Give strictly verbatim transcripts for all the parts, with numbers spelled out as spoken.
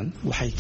karaan waxay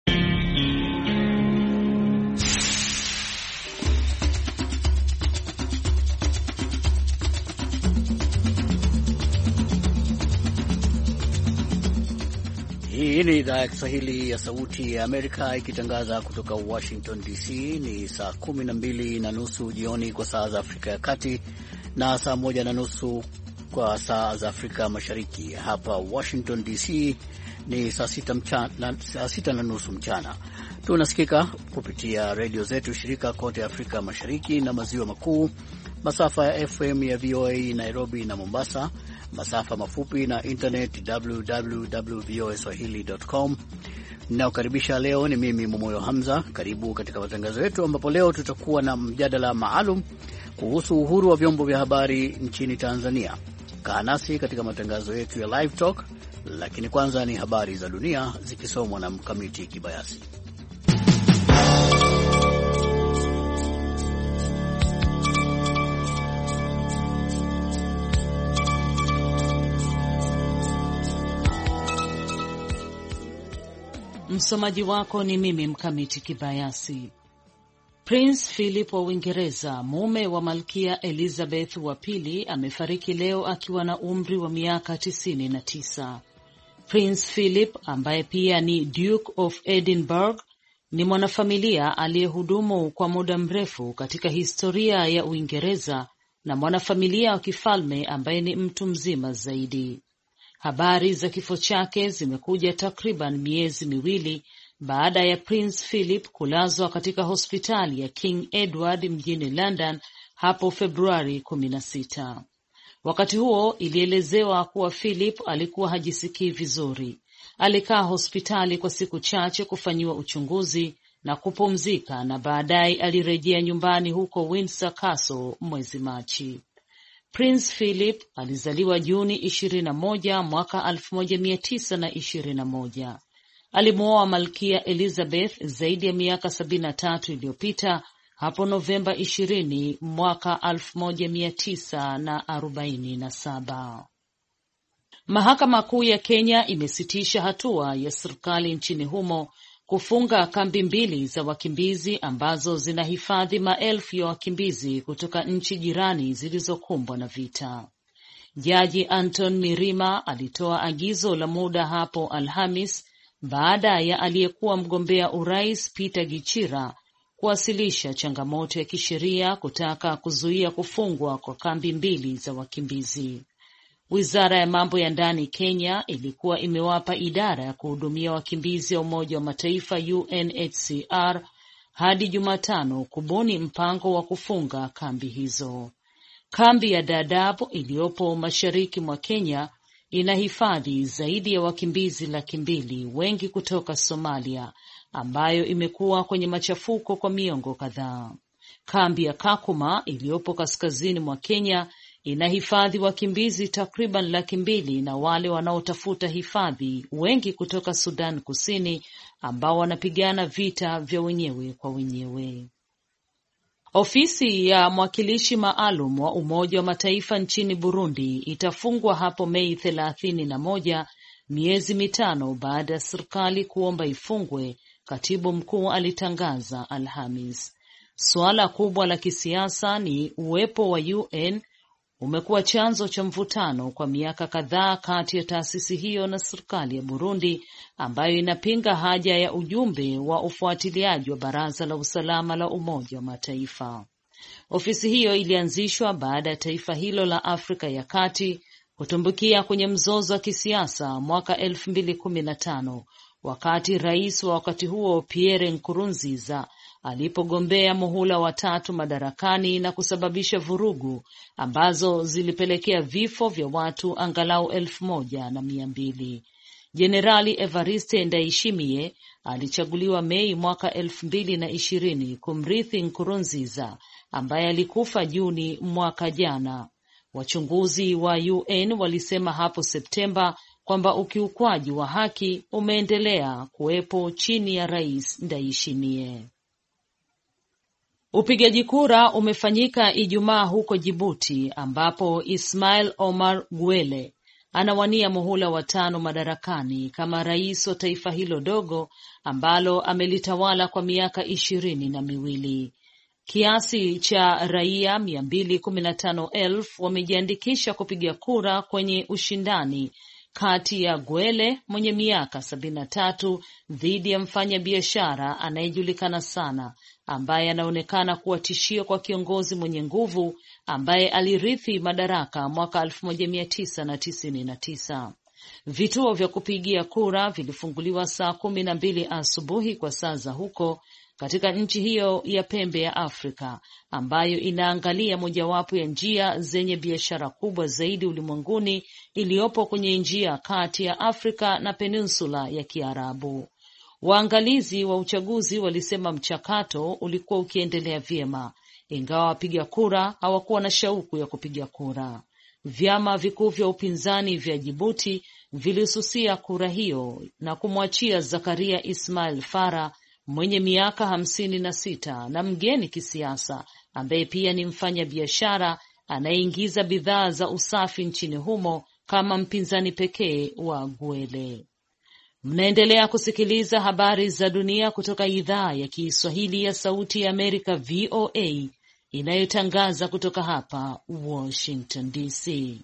Hii ni idhaa ya Kiswahili ya Sauti ya Amerika ikitangaza kutoka Washington D C. Ni saa kumi na mbili na nusu jioni kwa saa za Afrika ya Kati na saa moja na nusu kwa saa za Afrika Mashariki. Hapa Washington D C ni saa sita, mchana, saa sita na nusu mchana. Tunasikika kupitia redio zetu shirika kote Afrika Mashariki na Maziwa Makuu, masafa ya F M ya V O A Nairobi na Mombasa, masafa mafupi na internet w w w dot v o a swahili dot com. Ninaokaribisha leo ni mimi Momoyo Hamza. Karibu katika matangazo yetu ambapo leo tutakuwa na mjadala maalum kuhusu uhuru wa vyombo vya habari nchini Tanzania. Kaa nasi katika matangazo yetu ya Live Talk, lakini kwanza ni habari za dunia zikisomwa na Mkamiti Kibayasi. Msomaji wako ni mimi Mkamiti Kibayasi. Prince Philip wa Uingereza, mume wa Malkia Elizabeth wa pili, amefariki leo akiwa na umri wa miaka tisini na tisa. Prince Philip, ambaye pia ni Duke of Edinburgh, ni mwanafamilia aliyehudumu kwa muda mrefu katika historia ya Uingereza na mwanafamilia wa kifalme ambaye ni mtu mzima zaidi. Habari za kifo chake zimekuja takriban miezi miwili baada ya Prince Philip kulazwa katika hospitali ya King Edward mjini London hapo Februari kumi na sita. Wakati huo ilielezewa kuwa Philip alikuwa hajisikii vizuri. Alikaa hospitali kwa siku chache kufanyiwa uchunguzi na kupumzika, na baadaye alirejea nyumbani huko Windsor Castle mwezi Machi. Prince Philip alizaliwa Juni ishirini na moja mwaka elfu moja mia tisa na ishirini na moja. Alimuoa Malkia Elizabeth zaidi ya miaka sabini na tatu iliyopita hapo Novemba ishirini mwaka elfu moja mia tisa na arobaini na saba. Mahakama Kuu ya Kenya imesitisha hatua ya serikali nchini humo kufunga kambi mbili za wakimbizi ambazo zinahifadhi maelfu ya wakimbizi kutoka nchi jirani zilizokumbwa na vita. Jaji Anton Mirima alitoa agizo la muda hapo Alhamis baada ya aliyekuwa mgombea urais Peter Gichira kuwasilisha changamoto ya kisheria kutaka kuzuia kufungwa kwa kambi mbili za wakimbizi. Wizara ya mambo ya ndani Kenya ilikuwa imewapa idara ya kuhudumia wakimbizi ya Umoja wa Mataifa U N H C R hadi Jumatano kubuni mpango wa kufunga kambi hizo. Kambi ya Dadaab iliyopo mashariki mwa Kenya inahifadhi zaidi ya wakimbizi laki mbili, wengi kutoka Somalia, ambayo imekuwa kwenye machafuko kwa miongo kadhaa. Kambi ya Kakuma iliyopo kaskazini mwa Kenya inahifadhi wakimbizi takriban laki mbili na wale wanaotafuta hifadhi, wengi kutoka Sudan Kusini ambao wanapigana vita vya wenyewe kwa wenyewe. Ofisi ya mwakilishi maalum wa Umoja wa Mataifa nchini Burundi itafungwa hapo Mei thelathini na moja, miezi mitano baada ya serikali kuomba ifungwe, katibu mkuu alitangaza Alhamis. Suala kubwa la kisiasa ni uwepo wa U N umekuwa chanzo cha mvutano kwa miaka kadhaa kati ya taasisi hiyo na serikali ya Burundi, ambayo inapinga haja ya ujumbe wa ufuatiliaji wa Baraza la Usalama la Umoja wa Mataifa. Ofisi hiyo ilianzishwa baada ya taifa hilo la Afrika ya Kati kutumbukia kwenye mzozo wa kisiasa mwaka elfu mbili kumi na tano, wakati rais wa wakati huo Pierre Nkurunziza alipogombea muhula wa tatu madarakani na kusababisha vurugu ambazo zilipelekea vifo vya watu angalau elfu moja na mia mbili. Jenerali Evariste Ndayishimiye alichaguliwa Mei mwaka elfu mbili na ishirini kumrithi Nkurunziza ambaye alikufa Juni mwaka jana. Wachunguzi wa U N walisema hapo Septemba kwamba ukiukwaji wa haki umeendelea kuwepo chini ya Rais Ndayishimiye. Upigaji kura umefanyika Ijumaa huko Djibouti ambapo Ismail Omar Guelleh anawania muhula wa tano madarakani kama rais wa taifa hilo dogo ambalo amelitawala kwa miaka ishirini na miwili. Kiasi cha raia mia mbili kumi na tano elfu wamejiandikisha kupiga kura kwenye ushindani kati ya Gwele mwenye miaka sabini na tatu dhidi ya mfanya biashara anayejulikana sana ambaye anaonekana kuwa tishio kwa kiongozi mwenye nguvu ambaye alirithi madaraka mwaka elfu moja mia tisa na tisini na tisa. Vituo vya kupigia kura vilifunguliwa saa kumi na mbili asubuhi kwa saa za huko katika nchi hiyo ya pembe ya Afrika ambayo inaangalia mojawapo ya njia zenye biashara kubwa zaidi ulimwenguni iliyopo kwenye njia kati ya Afrika na peninsula ya Kiarabu. Waangalizi wa uchaguzi walisema mchakato ulikuwa ukiendelea vyema, ingawa wapiga kura hawakuwa na shauku ya kupiga kura. Vyama vikuu vya upinzani vya Djibouti vilisusia kura hiyo na kumwachia Zakaria Ismail Farah mwenye miaka hamsini na sita na mgeni kisiasa ambaye pia ni mfanya biashara anayeingiza bidhaa za usafi nchini humo kama mpinzani pekee wa Gwele. Mnaendelea kusikiliza habari za dunia kutoka idhaa ya Kiswahili ya Sauti ya Amerika V O A inayotangaza kutoka hapa Washington D C.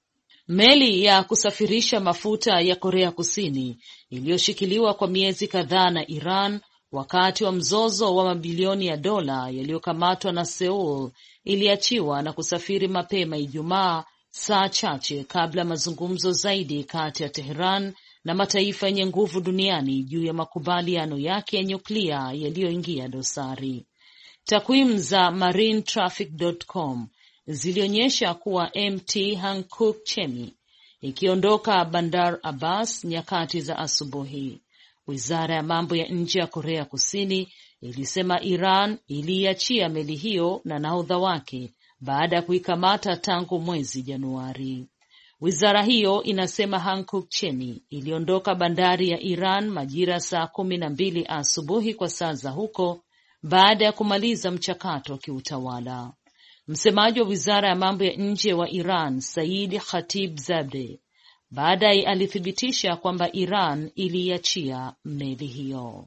Meli ya kusafirisha mafuta ya Korea Kusini iliyoshikiliwa kwa miezi kadhaa na Iran wakati wa mzozo wa mabilioni ya dola yaliyokamatwa na Seoul iliachiwa na kusafiri mapema Ijumaa, saa chache kabla mazungumzo zaidi kati ya Tehran na mataifa yenye nguvu duniani juu ya makubaliano yake ya nyuklia yaliyoingia dosari. Takwimu za marine traffic dot com zilionyesha kuwa M T Hankook Chemi ikiondoka Bandar Abbas nyakati za asubuhi. Wizara ya mambo ya nje ya Korea Kusini ilisema Iran iliachia meli hiyo na nahodha wake baada ya kuikamata tangu mwezi Januari. Wizara hiyo inasema Hankook Chemi iliondoka bandari ya Iran majira saa kumi na mbili asubuhi kwa saa za huko baada ya kumaliza mchakato wa kiutawala. Msemaji wa wizara ya mambo ya nje wa Iran, Said Khatibzadeh, baadaye alithibitisha kwamba Iran iliachia meli hiyo.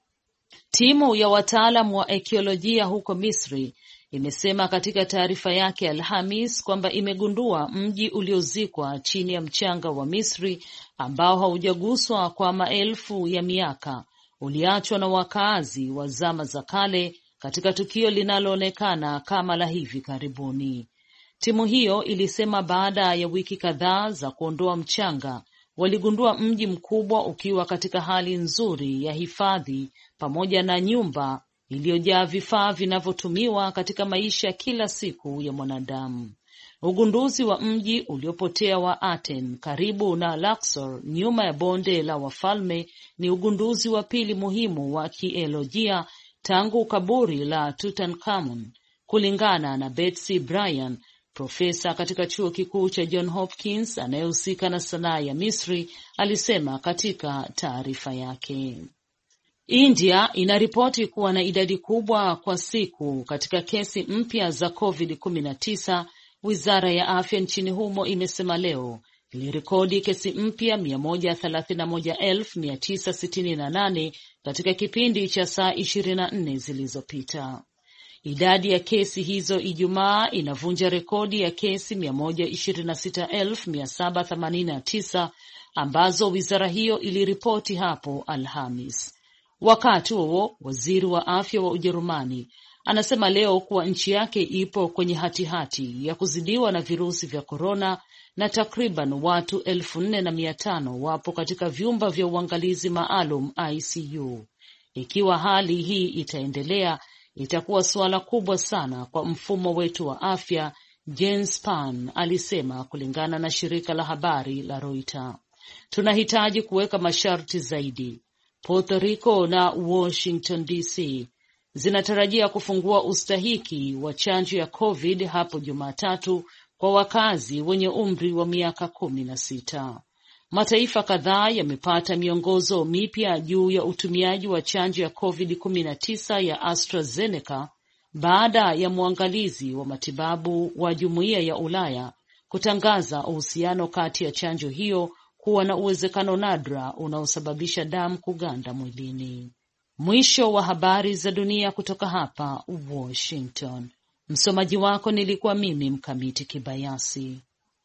Timu ya wataalam wa ekolojia huko Misri imesema katika taarifa yake Alhamis kwamba imegundua mji uliozikwa chini ya mchanga wa Misri ambao haujaguswa kwa maelfu ya miaka, uliachwa na wakazi wa zama za kale katika tukio linaloonekana kama la hivi karibuni. Timu hiyo ilisema baada ya wiki kadhaa za kuondoa mchanga, waligundua mji mkubwa ukiwa katika hali nzuri ya hifadhi pamoja na nyumba iliyojaa vifaa vinavyotumiwa katika maisha kila siku ya mwanadamu. Ugunduzi wa mji uliopotea wa Aten karibu na Luxor nyuma ya bonde la wafalme ni ugunduzi wa pili muhimu wa kiolojia tangu kaburi la Tutankhamun, kulingana na Betsy Bryan, profesa katika chuo kikuu cha John Hopkins anayehusika na sanaa ya Misri, alisema katika taarifa yake. India inaripoti kuwa na idadi kubwa kwa siku katika kesi mpya za covid kumi na tisa. Wizara ya afya nchini humo imesema leo ilirekodi kesi mpya mia moja thelathini na moja elfu mia tisa sitini na nane katika kipindi cha saa ishirini na nne zilizopita. Idadi ya kesi hizo Ijumaa inavunja rekodi ya kesi mia moja ishirini na sita elfu mia saba themanini na tisa ambazo wizara hiyo iliripoti hapo Alhamis. Wakati huo, waziri wa afya wa Ujerumani anasema leo kuwa nchi yake ipo kwenye hatihati hati ya kuzidiwa na virusi vya korona na takriban watu elfu nne na mia tano wapo katika vyumba vya uangalizi maalum I C U. Ikiwa hali hii itaendelea, itakuwa suala kubwa sana kwa mfumo wetu wa afya, Jens Spahn alisema, kulingana na shirika la habari la Reuters. Tunahitaji kuweka masharti zaidi. Puerto Rico na Washington D C zinatarajia kufungua ustahiki wa chanjo ya COVID hapo Jumatatu kwa wakazi wenye umri wa miaka kumi na sita. Mataifa kadhaa yamepata miongozo mipya juu ya utumiaji wa chanjo ya covid kumi na tisa ya AstraZeneca baada ya mwangalizi wa matibabu wa Jumuiya ya Ulaya kutangaza uhusiano kati ya chanjo hiyo kuwa na uwezekano nadra unaosababisha damu kuganda mwilini. Mwisho wa habari za dunia kutoka hapa Washington. Msomaji wako nilikuwa mimi Mkamiti Kibayasi.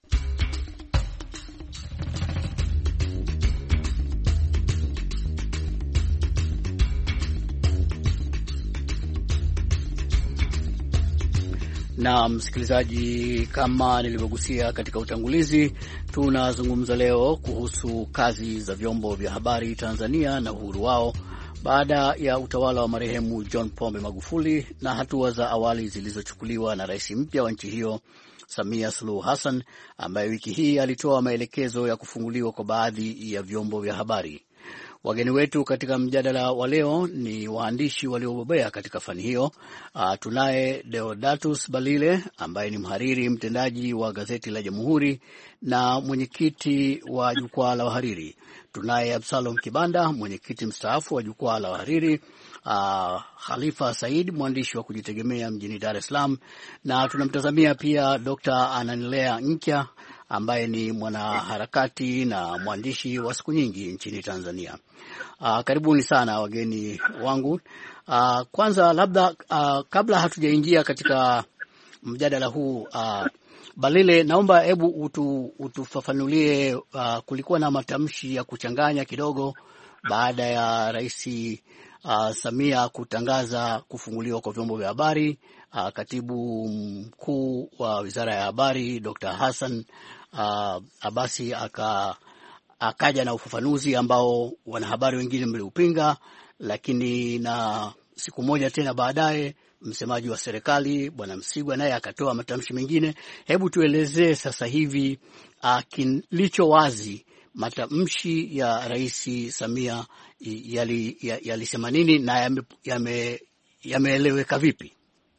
Na msikilizaji, kama nilivyogusia katika utangulizi, tunazungumza leo kuhusu kazi za vyombo vya habari Tanzania na uhuru wao baada ya utawala wa marehemu John Pombe Magufuli na hatua za awali zilizochukuliwa na rais mpya wa nchi hiyo Samia Suluhu Hassan, ambaye wiki hii alitoa maelekezo ya kufunguliwa kwa baadhi ya vyombo vya habari. Wageni wetu katika mjadala wa leo ni waandishi waliobobea katika fani hiyo. Uh, tunaye Deodatus Balile ambaye ni mhariri mtendaji wa gazeti la Jamhuri na mwenyekiti wa jukwaa la wahariri. Tunaye Absalom Kibanda, mwenyekiti mstaafu wa jukwaa la wahariri. Uh, Khalifa Said, mwandishi wa kujitegemea mjini Dar es Salaam, na tunamtazamia pia Doctor Ananilea Nkya ambaye ni mwanaharakati na mwandishi wa siku nyingi nchini Tanzania. Uh, karibuni sana wageni wangu. Uh, kwanza labda uh, kabla hatujaingia katika mjadala huu, uh, Balile, naomba hebu utu, utufafanulie, uh, kulikuwa na matamshi ya kuchanganya kidogo baada ya Rais uh, Samia kutangaza kufunguliwa kwa vyombo vya habari. Uh, katibu mkuu wa Wizara ya Habari Doctor Hassan uh, Abasi aka akaja na ufafanuzi ambao wanahabari wengine mliupinga, lakini na siku moja tena baadaye msemaji wa serikali Bwana Msigwa naye akatoa matamshi mengine. Hebu tuelezee sasa hivi uh, kilicho wazi, matamshi ya Rais Samia yalisema yali nini na yame yameeleweka yame vipi?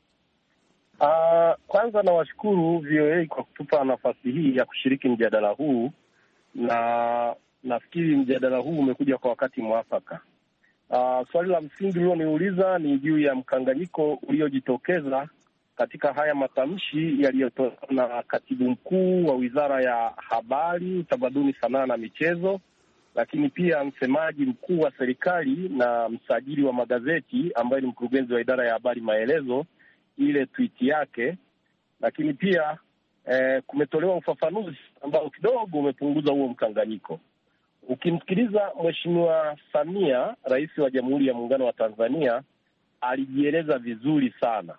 Uh, kwanza nawashukuru V O A kwa kutupa nafasi hii ya kushiriki mjadala huu, na nafikiri mjadala huu umekuja kwa wakati mwafaka. Uh, swali la msingi ulioniuliza ni juu ya mkanganyiko uliojitokeza katika haya matamshi yaliyotolewa na katibu mkuu wa Wizara ya Habari, Utamaduni, Sanaa na Michezo, lakini pia msemaji mkuu wa serikali na msajili wa magazeti ambaye ni mkurugenzi wa idara ya habari maelezo, ile tweet yake. Lakini pia eh, kumetolewa ufafanuzi ambao kidogo umepunguza huo mkanganyiko. Ukimsikiliza Mheshimiwa Samia, Rais wa Jamhuri ya Muungano wa Tanzania, alijieleza vizuri sana.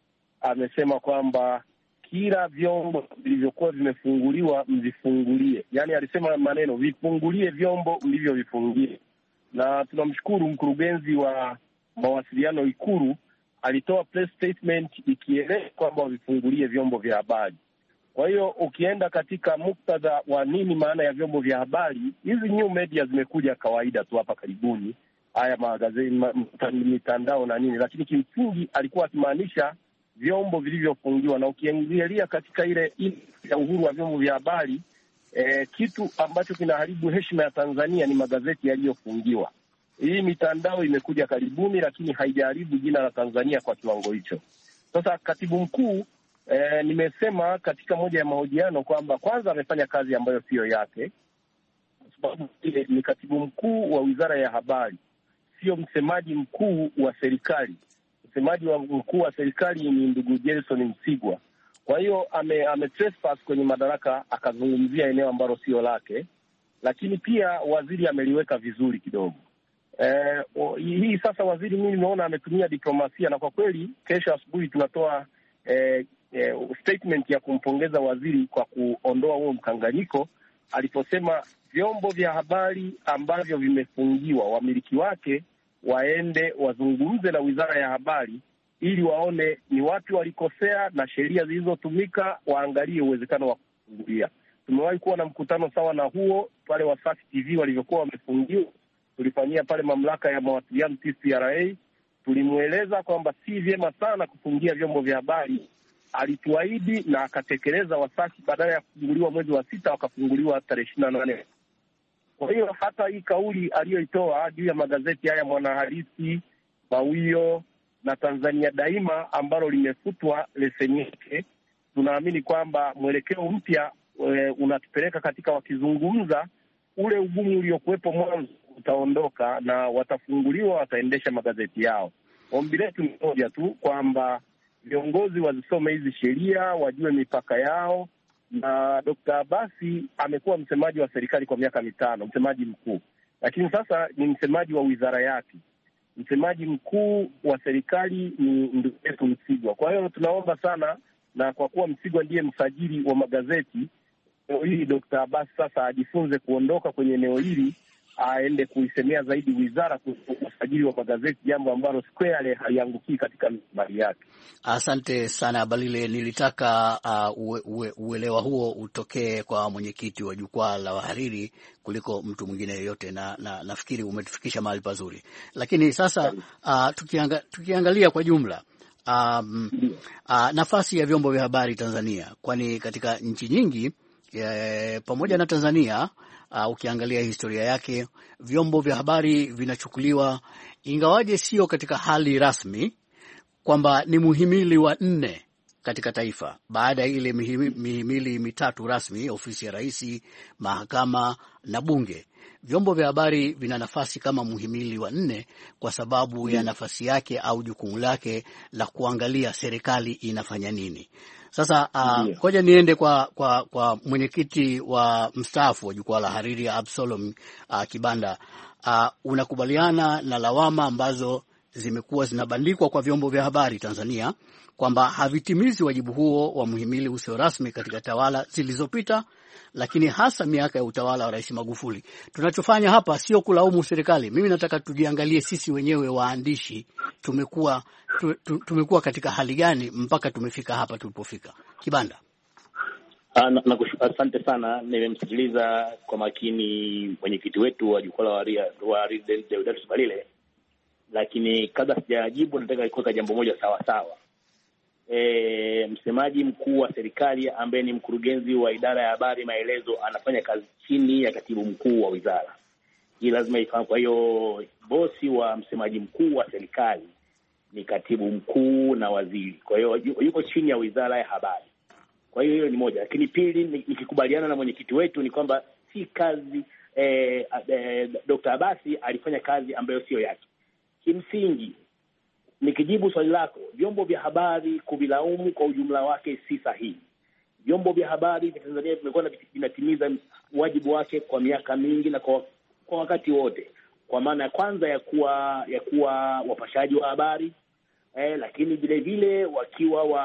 Amesema kwamba kila vyombo vilivyokuwa vimefunguliwa mvifungulie. Yaani alisema maneno vifungulie vyombo mlivyovifungia. Na tunamshukuru mkurugenzi wa mawasiliano Ikulu alitoa press statement ikieleza kwamba vifungulie vyombo vya habari. Kwa hiyo ukienda katika muktadha wa nini maana ya vyombo vya habari, hizi new media zimekuja kawaida tu hapa karibuni, haya magazeti, mitandao na nini, lakini kimsingi alikuwa akimaanisha vyombo vilivyofungiwa. Na ukiangalia katika ile ile ya uhuru wa vyombo vya habari, eh, kitu ambacho kinaharibu heshima ya Tanzania ni magazeti yaliyofungiwa. Hii mitandao imekuja karibuni, lakini haijaharibu jina la Tanzania kwa kiwango hicho. Sasa katibu mkuu, eh, nimesema katika moja ya mahojiano kwamba kwanza amefanya kazi ambayo sio yake, kwa sababu ile ni katibu mkuu wa Wizara ya Habari, sio msemaji mkuu wa serikali. Msemaji wa mkuu wa serikali ni ndugu Gerson Msigwa. Kwa hiyo ame, ame trespass kwenye madaraka, akazungumzia eneo ambalo sio lake. Lakini pia waziri ameliweka vizuri kidogo. Eh, hii sasa waziri mimi nimeona ametumia diplomasia, na kwa kweli kesho asubuhi tunatoa eh, eh, statement ya kumpongeza waziri kwa kuondoa huo mkanganyiko aliposema vyombo vya habari ambavyo vimefungiwa wamiliki wake waende wazungumze na Wizara ya Habari ili waone ni wapi walikosea na sheria zilizotumika, waangalie uwezekano wa kufungulia. Tumewahi kuwa na mkutano sawa na huo pale Wasafi T V walivyokuwa wamefungiwa. Tulifanyia pale mamlaka ya mawasiliano T C R A, tulimweleza kwamba si vyema sana kufungia vyombo vya habari. Alituahidi na akatekeleza. Wasafi badala ya kufunguliwa mwezi wa sita wakafunguliwa tarehe ishirini na nane. Kwa hiyo hata hii kauli aliyoitoa juu ya magazeti haya Mwanahalisi, Mawio na Tanzania Daima ambalo limefutwa leseni yake, tunaamini kwamba mwelekeo mpya e, unatupeleka katika, wakizungumza ule ugumu uliokuwepo mwanzo utaondoka na watafunguliwa, wataendesha magazeti yao. Ombi letu ni moja tu, kwamba viongozi wazisome hizi sheria, wajue mipaka yao. Na Dokta Abasi amekuwa msemaji wa serikali kwa miaka mitano, msemaji mkuu, lakini sasa ni msemaji wa wizara yake. Msemaji mkuu wa serikali ni ndugu yetu Msigwa. Kwa hiyo tunaomba sana, na kwa kuwa Msigwa ndiye msajili wa magazeti eneo hili, Dokta Abasi sasa ajifunze kuondoka kwenye eneo hili, aende kuisemea zaidi wizara kuhusu usajili wa magazeti, jambo ambalo squarely haliangukii katika mali yake. Asante sana Balile, nilitaka uh, ue, ue, uelewa huo utokee kwa mwenyekiti wa jukwaa la wahariri kuliko mtu mwingine yeyote, na, na nafikiri umetufikisha mahali pazuri. Lakini sasa uh, tukianga, tukiangalia kwa jumla um, uh, nafasi ya vyombo vya habari Tanzania, kwani katika nchi nyingi ya, pamoja na Tanzania Uh, ukiangalia historia yake, vyombo vya habari vinachukuliwa, ingawaje sio katika hali rasmi, kwamba ni muhimili wa nne katika taifa baada ya ile mihimili mitatu rasmi, ofisi ya rais, mahakama na bunge. Vyombo vya habari vina nafasi kama muhimili wa nne kwa sababu ya nafasi yake au jukumu lake la kuangalia serikali inafanya nini. Sasa uh, koja niende kwa kwa kwa mwenyekiti wa mstaafu wa jukwaa la hariri Absalom uh, Kibanda. Uh, unakubaliana na lawama ambazo zimekuwa zinabandikwa kwa vyombo vya habari Tanzania kwamba havitimizi wajibu huo wa muhimili usio rasmi katika tawala zilizopita, lakini hasa miaka ya utawala wa Rais Magufuli? Tunachofanya hapa sio kulaumu serikali. Mimi nataka tujiangalie sisi wenyewe waandishi, tumekuwa tumekuwa katika hali gani mpaka tumefika hapa tulipofika. Kibanda. Asante sana, nimemsikiliza kwa makini mwenyekiti wetu wa jukwaa la wahariri Deodatus Balile, lakini kabla sijajibu nataka kuweka jambo moja sawa sawa. E, msemaji mkuu wa serikali ambaye ni mkurugenzi wa idara ya habari maelezo anafanya kazi chini ya katibu mkuu wa wizara. Hii lazima ifahamu. Kwa hiyo bosi wa msemaji mkuu wa serikali ni katibu mkuu na waziri. Kwa hiyo yuko chini ya wizara ya habari. Kwa hiyo hiyo ni moja. Lakini pili, nikikubaliana na mwenyekiti wetu ni kwamba si kazi eh, eh, Dokta Abasi alifanya kazi ambayo sio yake. Kimsingi, nikijibu swali lako, vyombo vya habari kuvilaumu kwa ujumla wake si sahihi. Vyombo vya habari vya Tanzania vimekuwa vinatimiza wajibu wake kwa miaka mingi na kwa, kwa wakati wote, kwa maana ya kwanza ya kuwa ya kuwa wapashaji wa habari, eh, lakini vile vile wakiwa wa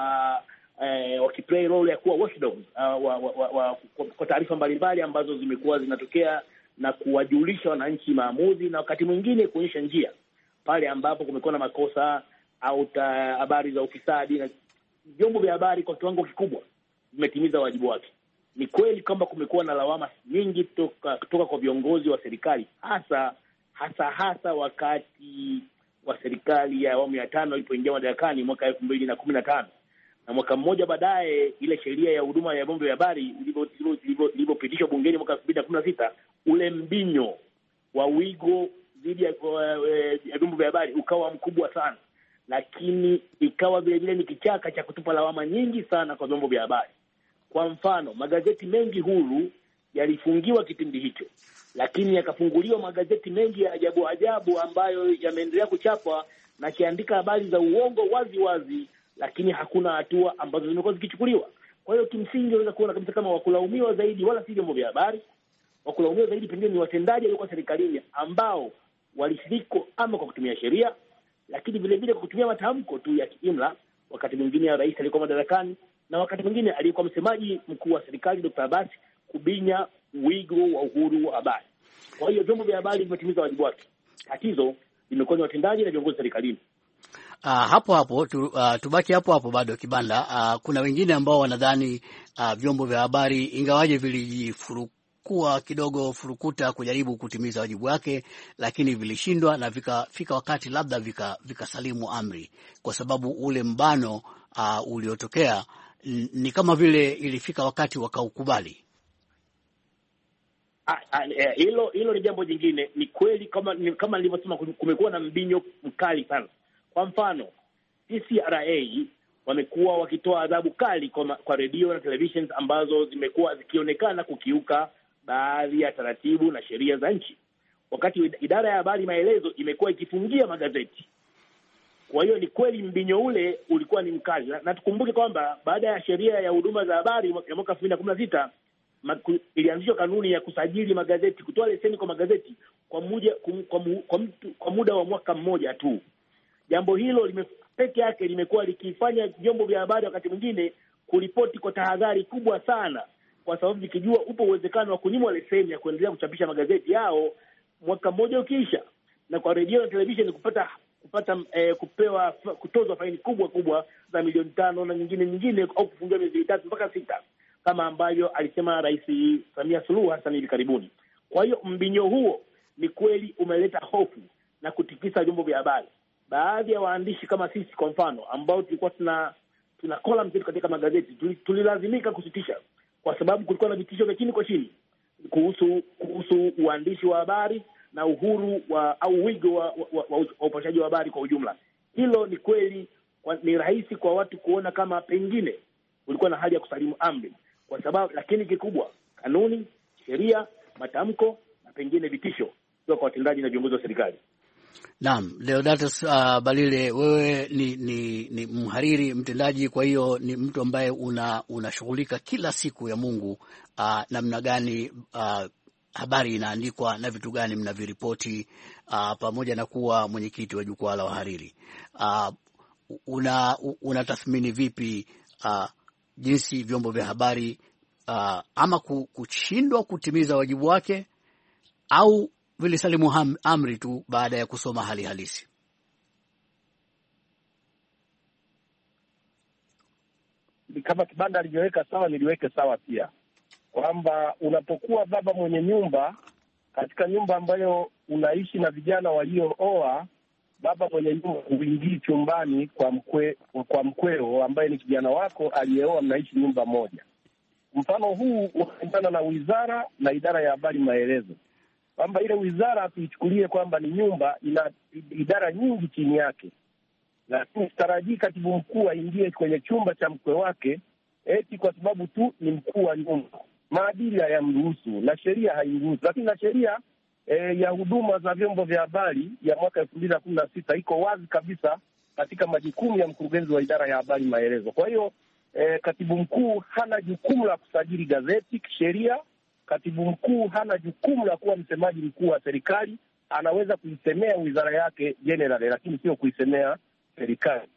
eh, wakiplay role ya kuwa watchdogs uh, wa, wa, wa, wa, kwa taarifa mbalimbali ambazo zimekuwa zinatokea na kuwajulisha wananchi maamuzi, na wakati mwingine kuonyesha njia pale ambapo kumekuwa na makosa au habari za ufisadi. Na vyombo vya habari kwa kiwango kikubwa vimetimiza wajibu wake. Ni kweli kwamba kumekuwa na lawama nyingi kutoka kutoka kwa viongozi wa serikali, hasa hasa hasa wakati wa serikali ya awamu ya tano ilipoingia madarakani mwaka elfu mbili na kumi na tano, na mwaka mmoja baadaye ile sheria ya huduma ya vyombo vya habari ilipopitishwa bungeni mwaka elfu mbili na kumi na sita, ule mbinyo wa wigo dhidi ya vyombo vya habari ukawa mkubwa sana, lakini ikawa vile vile ni kichaka cha kutupa lawama nyingi sana kwa vyombo vya habari. Kwa mfano, magazeti mengi huru yalifungiwa kipindi hicho, lakini yakafunguliwa magazeti mengi ya ajabu ajabu ambayo yameendelea kuchapwa na kiandika habari za uongo wazi wazi, lakini hakuna hatua ambazo zimekuwa zikichukuliwa. Kwa hiyo kimsingi unaweza kuona kabisa kama wakulaumiwa zaidi wala si vyombo vya habari, wakulaumiwa zaidi pengine ni watendaji waliokuwa serikalini ambao walishiriko ama kwa kutumia sheria, lakini vile vile kwa kutumia matamko tu ya kiimla. Wakati mwingine rais alikuwa madarakani na wakati mwingine alikuwa msemaji mkuu wa serikali Dokta Abasi kubinya wigo wa uhuru wa habari. Kwa hiyo vyombo vya habari vimetimiza wajibu wake. Tatizo limekuwa ni watendaji na viongozi serikalini. Uh, hapo hapo tu, uh, tubaki hapo hapo bado Kibanda. Uh, kuna wengine ambao wanadhani uh, vyombo vya habari ingawaje vilijifurukua kidogo furukuta kujaribu kutimiza wajibu wake, lakini vilishindwa na vikafika wakati labda vika vikasalimu amri, kwa sababu ule mbano uh, uliotokea ni kama vile ilifika wakati wakaukubali. Hilo hilo ni jambo jingine. Ni kweli kama kama nilivyosema, kumekuwa na mbinyo mkali sana. Kwa mfano, C C R A wamekuwa wakitoa adhabu kali kwa, kwa redio na televisions ambazo zimekuwa zikionekana kukiuka baadhi ya taratibu na sheria za nchi, wakati idara ya habari maelezo imekuwa ikifungia magazeti. Kwa hiyo ni kweli mbinyo ule ulikuwa ni mkali, na, na tukumbuke kwamba baada ya sheria ya huduma za habari ya mwaka elfu mbili na kumi na sita ilianzishwa kanuni ya kusajili magazeti, kutoa leseni kwa magazeti kwa muda, kwa, kwa, kwa muda wa mwaka mmoja tu. Jambo hilo lime, peke yake limekuwa likifanya vyombo vya habari wakati mwingine kuripoti kwa tahadhari kubwa sana, kwa sababu vikijua upo uwezekano wa kunyimwa leseni ya kuendelea kuchapisha magazeti yao mwaka mmoja ukiisha, na kwa redio na televisheni kupata kupata eh, kupewa kutozwa faini kubwa kubwa za milioni tano na nyingine nyingine, au kufungiwa miezi mitatu mpaka sita, kama ambavyo alisema Rais Samia Suluhu Hassan hivi karibuni. Kwa hiyo mbinyo huo ni kweli umeleta hofu na kutikisa vyombo vya habari. Baadhi ya waandishi kama sisi kwa mfano, ambao tulikuwa tuna tuna column zetu katika magazeti, tulilazimika kusitisha kwa sababu kulikuwa na vitisho vya chini kwa chini kuhusu kuhusu uandishi wa habari na uhuru wa au wigo wa, wa, wa, wa upashaji wa habari kwa ujumla. Hilo ni kweli, ni rahisi kwa watu kuona kama pengine ulikuwa na hali ya kusalimu amri, kwa sababu lakini kikubwa kanuni, sheria, matamko na pengine vitisho kwa watendaji na viongozi wa serikali. Naam, Deodatus uh, Balile, wewe ni, ni, ni mhariri mtendaji, kwa hiyo ni mtu ambaye una unashughulika kila siku ya Mungu uh, namna gani uh, habari inaandikwa na vitu gani mnaviripoti, uh, pamoja na kuwa mwenyekiti wa jukwaa la wahariri. Uh, una unatathmini vipi uh, jinsi vyombo vya habari uh, ama kushindwa kutimiza wajibu wake au vilisalimu amri tu baada ya kusoma hali halisi? Kama Kibanda alivyoweka sawa, niliweke sawa pia, kwamba unapokuwa baba mwenye nyumba katika nyumba ambayo unaishi na vijana waliooa, baba mwenye nyumba huingii chumbani kwa mkwe, kwa mkweo ambaye ni kijana wako aliyeoa, mnaishi nyumba moja. Mfano huu unaendana na wizara na idara ya habari maelezo, kwamba ile wizara tuichukulie kwamba ni nyumba, ina idara nyingi chini yake, lakini sitarajii katibu mkuu aingie kwenye chumba cha mkwe wake eti kwa sababu tu ni mkuu wa nyumba. Maadili hayamruhusu na sheria hairuhusu. Lakini na sheria e, ya huduma za vyombo vya habari ya mwaka elfu mbili na kumi na sita iko wazi kabisa katika majukumu ya mkurugenzi wa idara ya habari maelezo. Kwa hiyo e, katibu mkuu hana jukumu la kusajili gazeti kisheria. Katibu mkuu hana jukumu la kuwa msemaji mkuu wa serikali. Anaweza kuisemea wizara yake generally, lakini sio kuisemea serikali.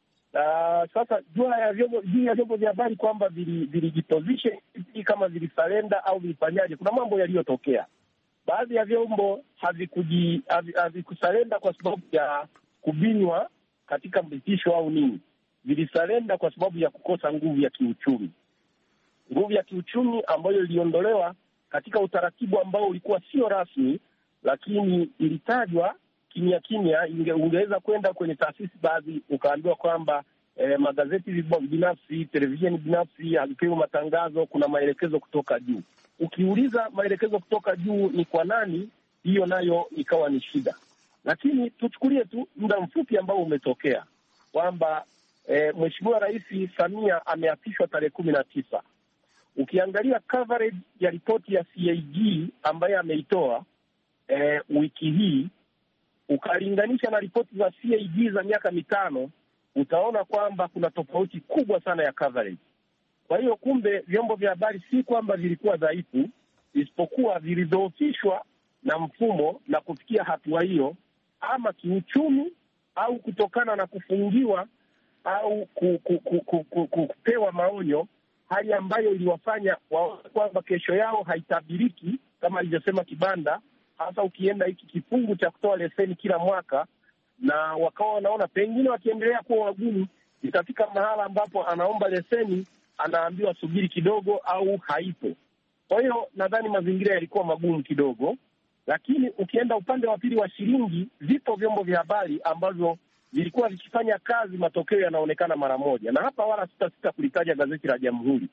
Uh, sasa jua ya vyombo juu ya vyombo vya habari kwamba vilijiposition vili kama vilisalenda au vilifanyaje, kuna mambo yaliyotokea. Baadhi ya vyombo havikuji havikusalenda kwa sababu ya kubinywa katika mbitisho au nini, vilisalenda kwa sababu ya kukosa nguvu ya kiuchumi. Nguvu ya kiuchumi ambayo iliondolewa katika utaratibu ambao ulikuwa sio rasmi, lakini ilitajwa kimya kimya. Ungeweza kwenda kwenye taasisi baadhi ukaambiwa kwamba eh, magazeti binafsi, televisheni binafsi hazipewi matangazo, kuna maelekezo kutoka juu. Ukiuliza maelekezo kutoka juu ni kwa nani, hiyo nayo ikawa ni shida. Lakini tuchukulie tu muda mfupi ambao umetokea kwamba eh, Mheshimiwa Rais Samia ameapishwa tarehe kumi na tisa. Ukiangalia coverage ya ripoti ya C A G ambaye ameitoa eh, wiki hii, ukalinganisha na ripoti za C A G za miaka mitano, utaona kwamba kuna tofauti kubwa sana ya coverage. Kwa hiyo kumbe vyombo vya habari si kwamba vilikuwa dhaifu, isipokuwa vilidhoofishwa na mfumo na kufikia hatua hiyo, ama kiuchumi au kutokana na kufungiwa au ku, ku, ku, ku, ku, ku, kupewa maonyo, hali ambayo iliwafanya waone kwamba kesho yao haitabiriki kama alivyosema Kibanda. Hasa ukienda hiki kifungu cha kutoa leseni kila mwaka, na wakawa wanaona pengine wakiendelea kuwa wagumu, itafika mahala ambapo anaomba leseni anaambiwa subiri kidogo au haipo. Kwa hiyo nadhani mazingira yalikuwa magumu kidogo, lakini ukienda upande wa pili wa shilingi, vipo vyombo vya habari ambavyo vilikuwa vikifanya kazi, matokeo yanaonekana mara moja. Na hapa wala sita sita kulitaja gazeti la Jamhuri.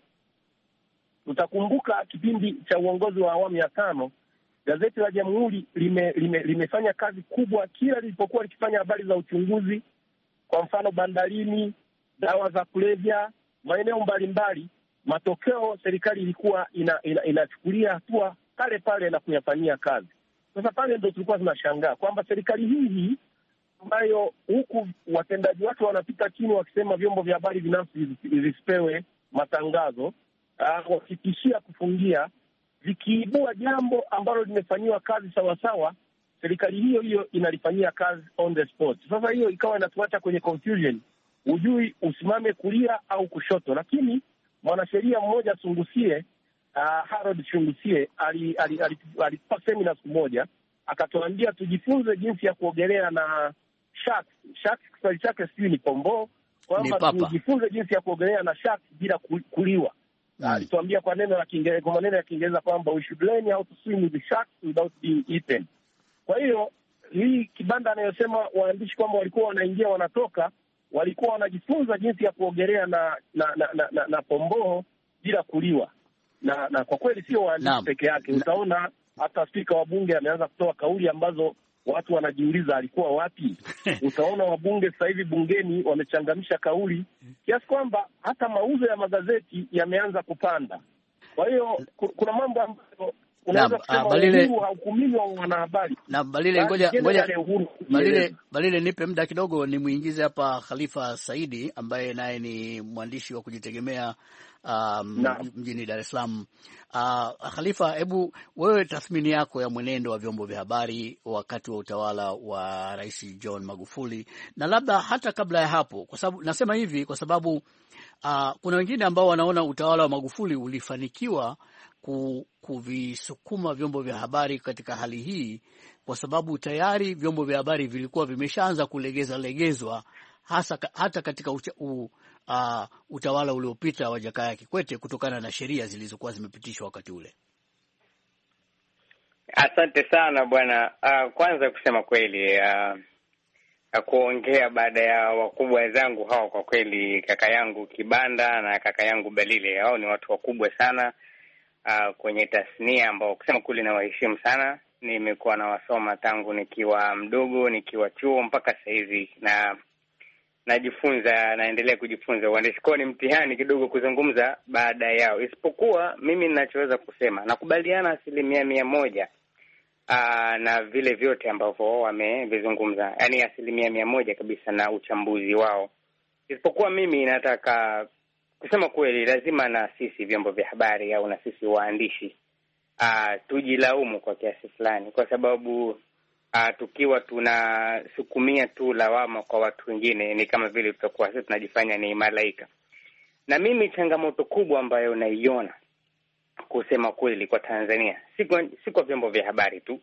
Utakumbuka kipindi cha uongozi wa awamu ya tano, gazeti la Jamhuri lime, lime, limefanya kazi kubwa kila lilipokuwa likifanya habari za uchunguzi. Kwa mfano bandarini, dawa za kulevya, maeneo mbalimbali. Matokeo serikali ilikuwa ina, ina, inachukulia hatua pale pale na kuyafanyia kazi. Sasa pale ndo tulikuwa tunashangaa kwamba serikali hii hii ambayo huku watendaji wake wanapita chini wakisema vyombo vya habari binafsi visipewe matangazo, uh, wakitishia kufungia, vikiibua jambo ambalo limefanyiwa kazi sawasawa, serikali hiyo hiyo inalifanyia kazi on the spot. Sasa hiyo ikawa inatuacha kwenye confusion, hujui usimame kulia au kushoto. Lakini mwanasheria mmoja Sungusie, uh, Harold Sungusie alitupa ali, ali, ali, ali semina siku moja, akatuambia tujifunze jinsi ya kuogelea na sharks. Sharks kiswahili chake sijui ni pombo, kwamba tujifunze jinsi ya kuogelea na sharks bila kuliwa. Mm. Alituambia kwa neno la Kiingereza, kwa maneno ya Kiingereza kwamba we should learn how to swim with the sharks without being eaten. Kwa hiyo hii kibanda anayosema waandishi kwamba walikuwa wanaingia wanatoka, walikuwa wanajifunza jinsi ya kuogelea na na na, na, na, na pombo bila kuliwa. Na na kwa kweli sio waandishi peke yake. Utaona hata spika wa bunge ameanza kutoa kauli ambazo watu wanajiuliza alikuwa wapi. Utaona wabunge sasa hivi bungeni wamechangamsha kauli kiasi kwamba hata mauzo ya magazeti yameanza kupanda. Kwa hiyo kuna mambo ambayo unaweza kusema uhuru haukumiwi wa wanahabari. Na Balile, ngoja ngoja Balile, Balile nipe muda kidogo nimuingize hapa Khalifa Saidi ambaye naye ni mwandishi wa kujitegemea um, mjini Dar es Salaam. Uh, Khalifa, hebu wewe tathmini yako ya mwenendo wa vyombo vya habari wakati wa utawala wa Rais John Magufuli, na labda hata kabla ya hapo, kwa sababu nasema hivi kwa sababu uh, kuna wengine ambao wanaona utawala wa Magufuli ulifanikiwa kuvisukuma vyombo vya habari katika hali hii kwa sababu tayari vyombo vya habari vilikuwa vimeshaanza kulegeza legezwa hasa hata katika ucha, u, uh, utawala uliopita wa Jakaya Kikwete kutokana na sheria zilizokuwa zimepitishwa wakati ule. Asante sana bwana. Uh, kwanza kusema kweli uh, kuongea baada ya wakubwa zangu hao, kwa kweli kaka yangu Kibanda na kaka yangu Balile, hao ni watu wakubwa sana Uh, kwenye tasnia ambao kusema kweli na waheshimu sana. Nimekuwa na wasoma tangu nikiwa mdogo, nikiwa chuo mpaka sasa hivi, na najifunza, naendelea kujifunza uandishi. Kwa ni mtihani kidogo kuzungumza baada yao, isipokuwa mimi ninachoweza kusema nakubaliana asilimia mia moja uh, na vile vyote ambavyo wamevizungumza, yaani asilimia mia moja kabisa na uchambuzi wao, isipokuwa mimi nataka kusema kweli lazima na sisi vyombo vya habari au na sisi waandishi uh, tujilaumu kwa kiasi fulani, kwa sababu uh, tukiwa tunasukumia tu lawama kwa watu wengine ni kama vile tutakuwa sisi tunajifanya ni malaika. Na mimi changamoto kubwa ambayo naiona kusema kweli kwa Tanzania, si kwa, si kwa vyombo vya habari tu,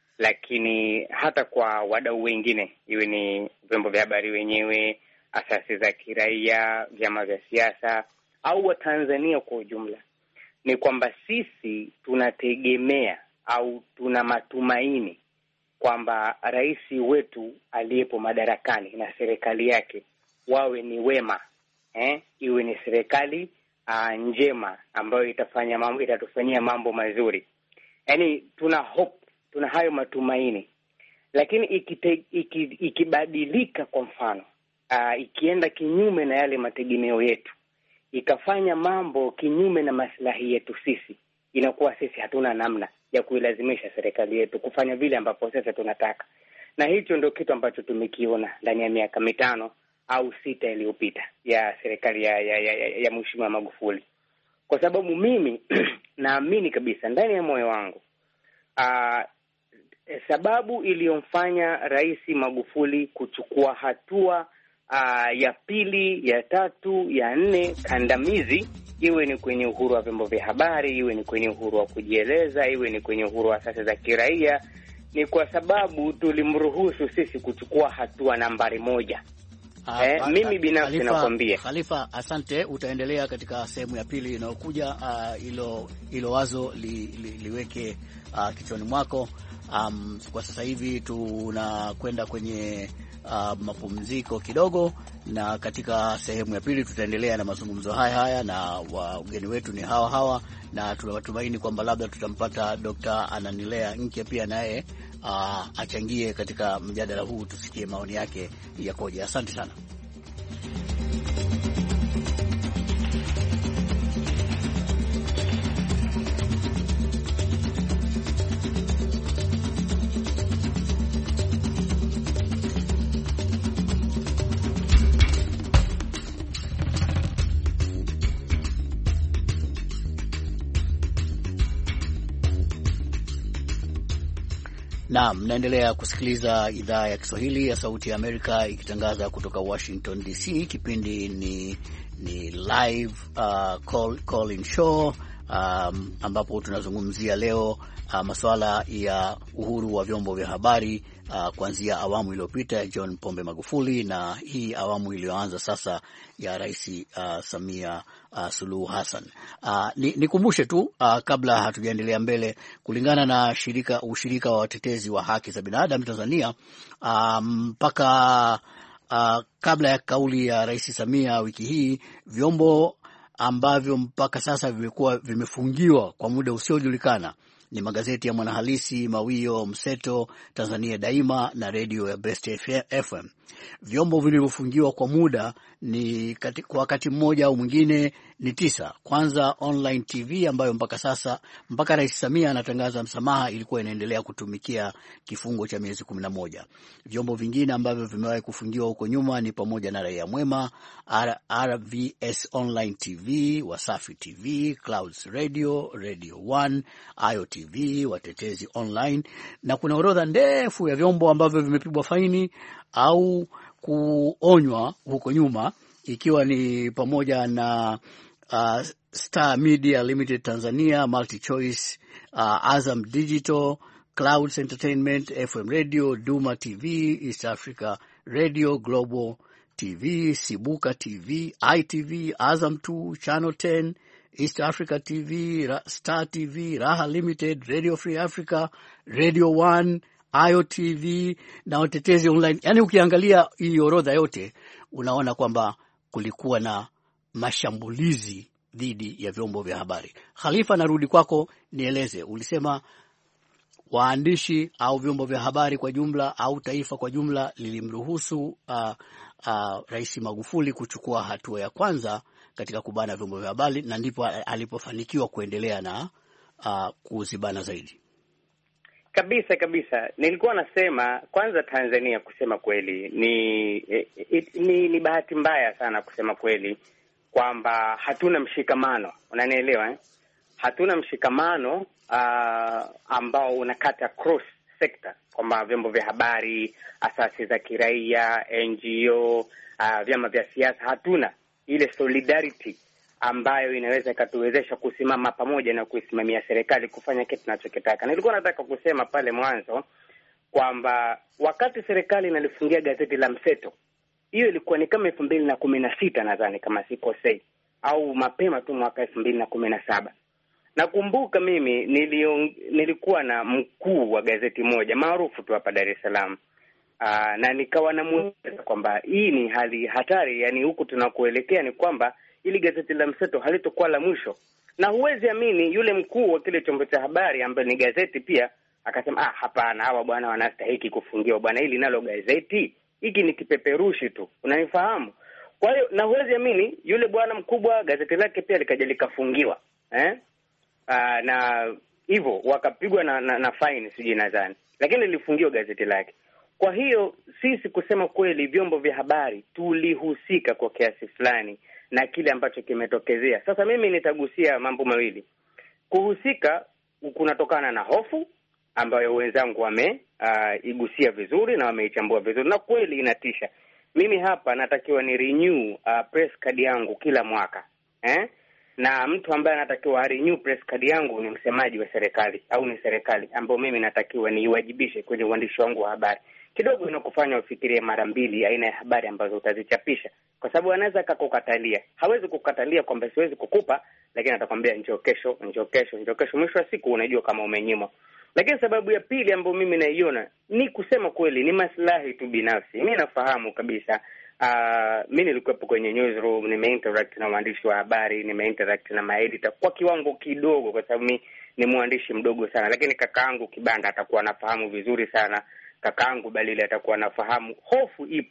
lakini hata kwa wadau wengine, iwe ni vyombo vya habari wenyewe, asasi za kiraia, vyama vya siasa au wa Tanzania kwa ujumla, ni kwamba sisi tunategemea au tuna matumaini kwamba rais wetu aliyepo madarakani na serikali yake wawe ni wema, eh, iwe ni serikali uh, njema ambayo itafanya mambo, itatufanyia mambo mazuri. Yaani tuna hope, tuna hayo matumaini. Lakini ikite, iki, ikibadilika kwa mfano Uh, ikienda kinyume na yale mategemeo yetu, ikafanya mambo kinyume na maslahi yetu sisi, inakuwa sisi hatuna namna ya kuilazimisha serikali yetu kufanya vile ambapo sasa tunataka. Na hicho ndio kitu ambacho tumekiona ndani ya miaka mitano au sita iliyopita ya serikali ya ya, ya, ya, ya Mheshimiwa Magufuli. Kwa sababu mimi naamini kabisa ndani ya moyo wangu uh, sababu iliyomfanya Rais Magufuli kuchukua hatua Uh, ya pili, ya tatu, ya nne kandamizi, iwe ni kwenye uhuru wa vyombo vya habari, iwe ni kwenye uhuru wa kujieleza, iwe ni kwenye uhuru wa asasi za kiraia, ni kwa sababu tulimruhusu sisi kuchukua hatua nambari moja. Uh, eh, mimi binafsi nakwambia Khalifa, asante. Utaendelea katika sehemu ya pili inayokuja. Hilo uh, hilo wazo li, li, liweke uh, kichwani mwako. Um, kwa sasa hivi tunakwenda kwenye uh, mapumziko kidogo, na katika sehemu ya pili tutaendelea na mazungumzo haya haya, na wageni wetu ni hawa hawa, na tunatumaini kwamba labda tutampata Dokta Ananilea Nkya pia naye uh, achangie katika mjadala huu, tusikie maoni yake yakoje. Asante sana. Naam, mnaendelea kusikiliza idhaa ya Kiswahili ya Sauti ya Amerika ikitangaza kutoka Washington D C. Kipindi ni ni live uh, call, call in show um, ambapo tunazungumzia leo uh, masuala ya uhuru wa vyombo vya habari uh, kuanzia awamu iliyopita ya John Pombe Magufuli na hii awamu iliyoanza sasa ya Rais uh, Samia uh, Suluhu Hassan. Uh, nikumbushe ni tu uh, kabla hatujaendelea mbele, kulingana na shirika ushirika wa watetezi wa haki za binadamu Tanzania, mpaka um, Uh, kabla ya kauli ya Rais Samia wiki hii, vyombo ambavyo mpaka sasa vimekuwa vimefungiwa kwa muda usiojulikana ni magazeti ya Mwanahalisi, Mawio, Mseto, Tanzania Daima na redio ya Best F M. Vyombo vilivyofungiwa kwa muda ni kati, kwa wakati mmoja au mwingine ni tisa. Kwanza Online T V ambayo mpaka sasa mpaka Rais Samia anatangaza msamaha ilikuwa inaendelea kutumikia kifungo cha miezi kumi na moja. Vyombo vingine ambavyo vimewahi kufungiwa huko nyuma ni pamoja na Raia Mwema, R V S Online T V, Wasafi T V, Clouds Radio, Radio One, Ayo T V, Watetezi Online, na kuna orodha ndefu ya vyombo ambavyo vimepigwa faini au kuonywa huko nyuma, ikiwa ni pamoja na uh, Star Media Limited Tanzania, Multi Choice, uh, Azam Digital, Clouds Entertainment, F M Radio, Duma T V, East Africa Radio, Global T V, Sibuka T V, I T V, Azam two, Channel ten, East Africa T V, Star T V, Raha Limited, Radio Free Africa, Radio One, Ayo T V na Watetezi Online. Yaani ukiangalia hii orodha yote unaona kwamba kulikuwa na mashambulizi dhidi ya vyombo vya habari. Khalifa, narudi kwako, nieleze, ulisema waandishi au vyombo vya habari kwa jumla au taifa kwa jumla lilimruhusu uh, uh, Rais Magufuli kuchukua hatua ya kwanza katika kubana vyombo vya habari, na ndipo alipofanikiwa kuendelea na uh, kuzibana zaidi. Kabisa kabisa. Nilikuwa nasema kwanza, Tanzania kusema kweli ni it, ni, ni bahati mbaya sana kusema kweli kwamba hatuna mshikamano, unanielewa eh? Hatuna mshikamano uh, ambao unakata cross sector, kwamba vyombo vya habari, asasi za kiraia, N G O, uh, vyama vya siasa, hatuna ile solidarity ambayo inaweza ikatuwezesha kusimama pamoja na kuisimamia serikali kufanya kitu tunachokitaka. Nilikuwa nataka kusema pale mwanzo kwamba wakati serikali inalifungia gazeti la Mseto, hiyo ilikuwa ni kama elfu mbili na kumi na sita nadhani kama sikosei, au mapema tu mwaka elfu mbili na kumi na saba. Nakumbuka mimi niliong, nilikuwa na mkuu wa gazeti moja maarufu tu hapa Dar es Salaam. Aa, na nikawa namueleza kwamba hii ni hali hatari, yani huku tunakoelekea ni kwamba ili gazeti la Mseto halitokuwa la mwisho. Na huwezi amini, yule mkuu wa kile chombo cha habari ambaye ni gazeti pia akasema, ah hapana, hawa bwana wanastahili kufungiwa bwana, hili nalo gazeti hiki ni kipeperushi tu, unanifahamu? Kwa hiyo na huwezi amini, yule bwana mkubwa gazeti lake pia likaja likafungiwa eh Aa, na hivyo wakapigwa na, na, na fine siji nadhani, lakini lilifungiwa gazeti lake. Kwa hiyo sisi kusema kweli, vyombo vya habari tulihusika kwa kiasi fulani na kile ambacho kimetokezea. Sasa mimi nitagusia mambo mawili. Kuhusika kunatokana na hofu ambayo wenzangu wameigusia uh, vizuri na wameichambua vizuri, na kweli inatisha. Mimi hapa natakiwa ni renew uh, press card yangu kila mwaka eh? Na mtu ambaye anatakiwa renew press card yangu ni msemaji wa serikali au ni serikali, ambao mimi natakiwa niiwajibishe kwenye uandishi wangu wa habari. Kidogo inakufanya ufikirie mara mbili aina ya habari ambazo utazichapisha, kwa sababu anaweza akakukatalia. Hawezi kukatalia kwamba siwezi kukupa, lakini atakwambia njoo kesho, njoo kesho, njoo kesho. Mwisho wa siku unajua kama umenyimwa. Lakini sababu ya pili ambayo mimi naiona ni kusema kweli ni maslahi tu binafsi. Mimi nafahamu kabisa, uh, mimi nilikuwepo kwenye newsroom, nimeinteract na waandishi wa habari, nimeinteract na maeditor kwa kiwango kidogo, kwa sababu mimi ni mwandishi mdogo sana. Lakini kakaangu Kibanda atakuwa anafahamu vizuri sana, kakaangu Balile atakuwa anafahamu. Hofu ipo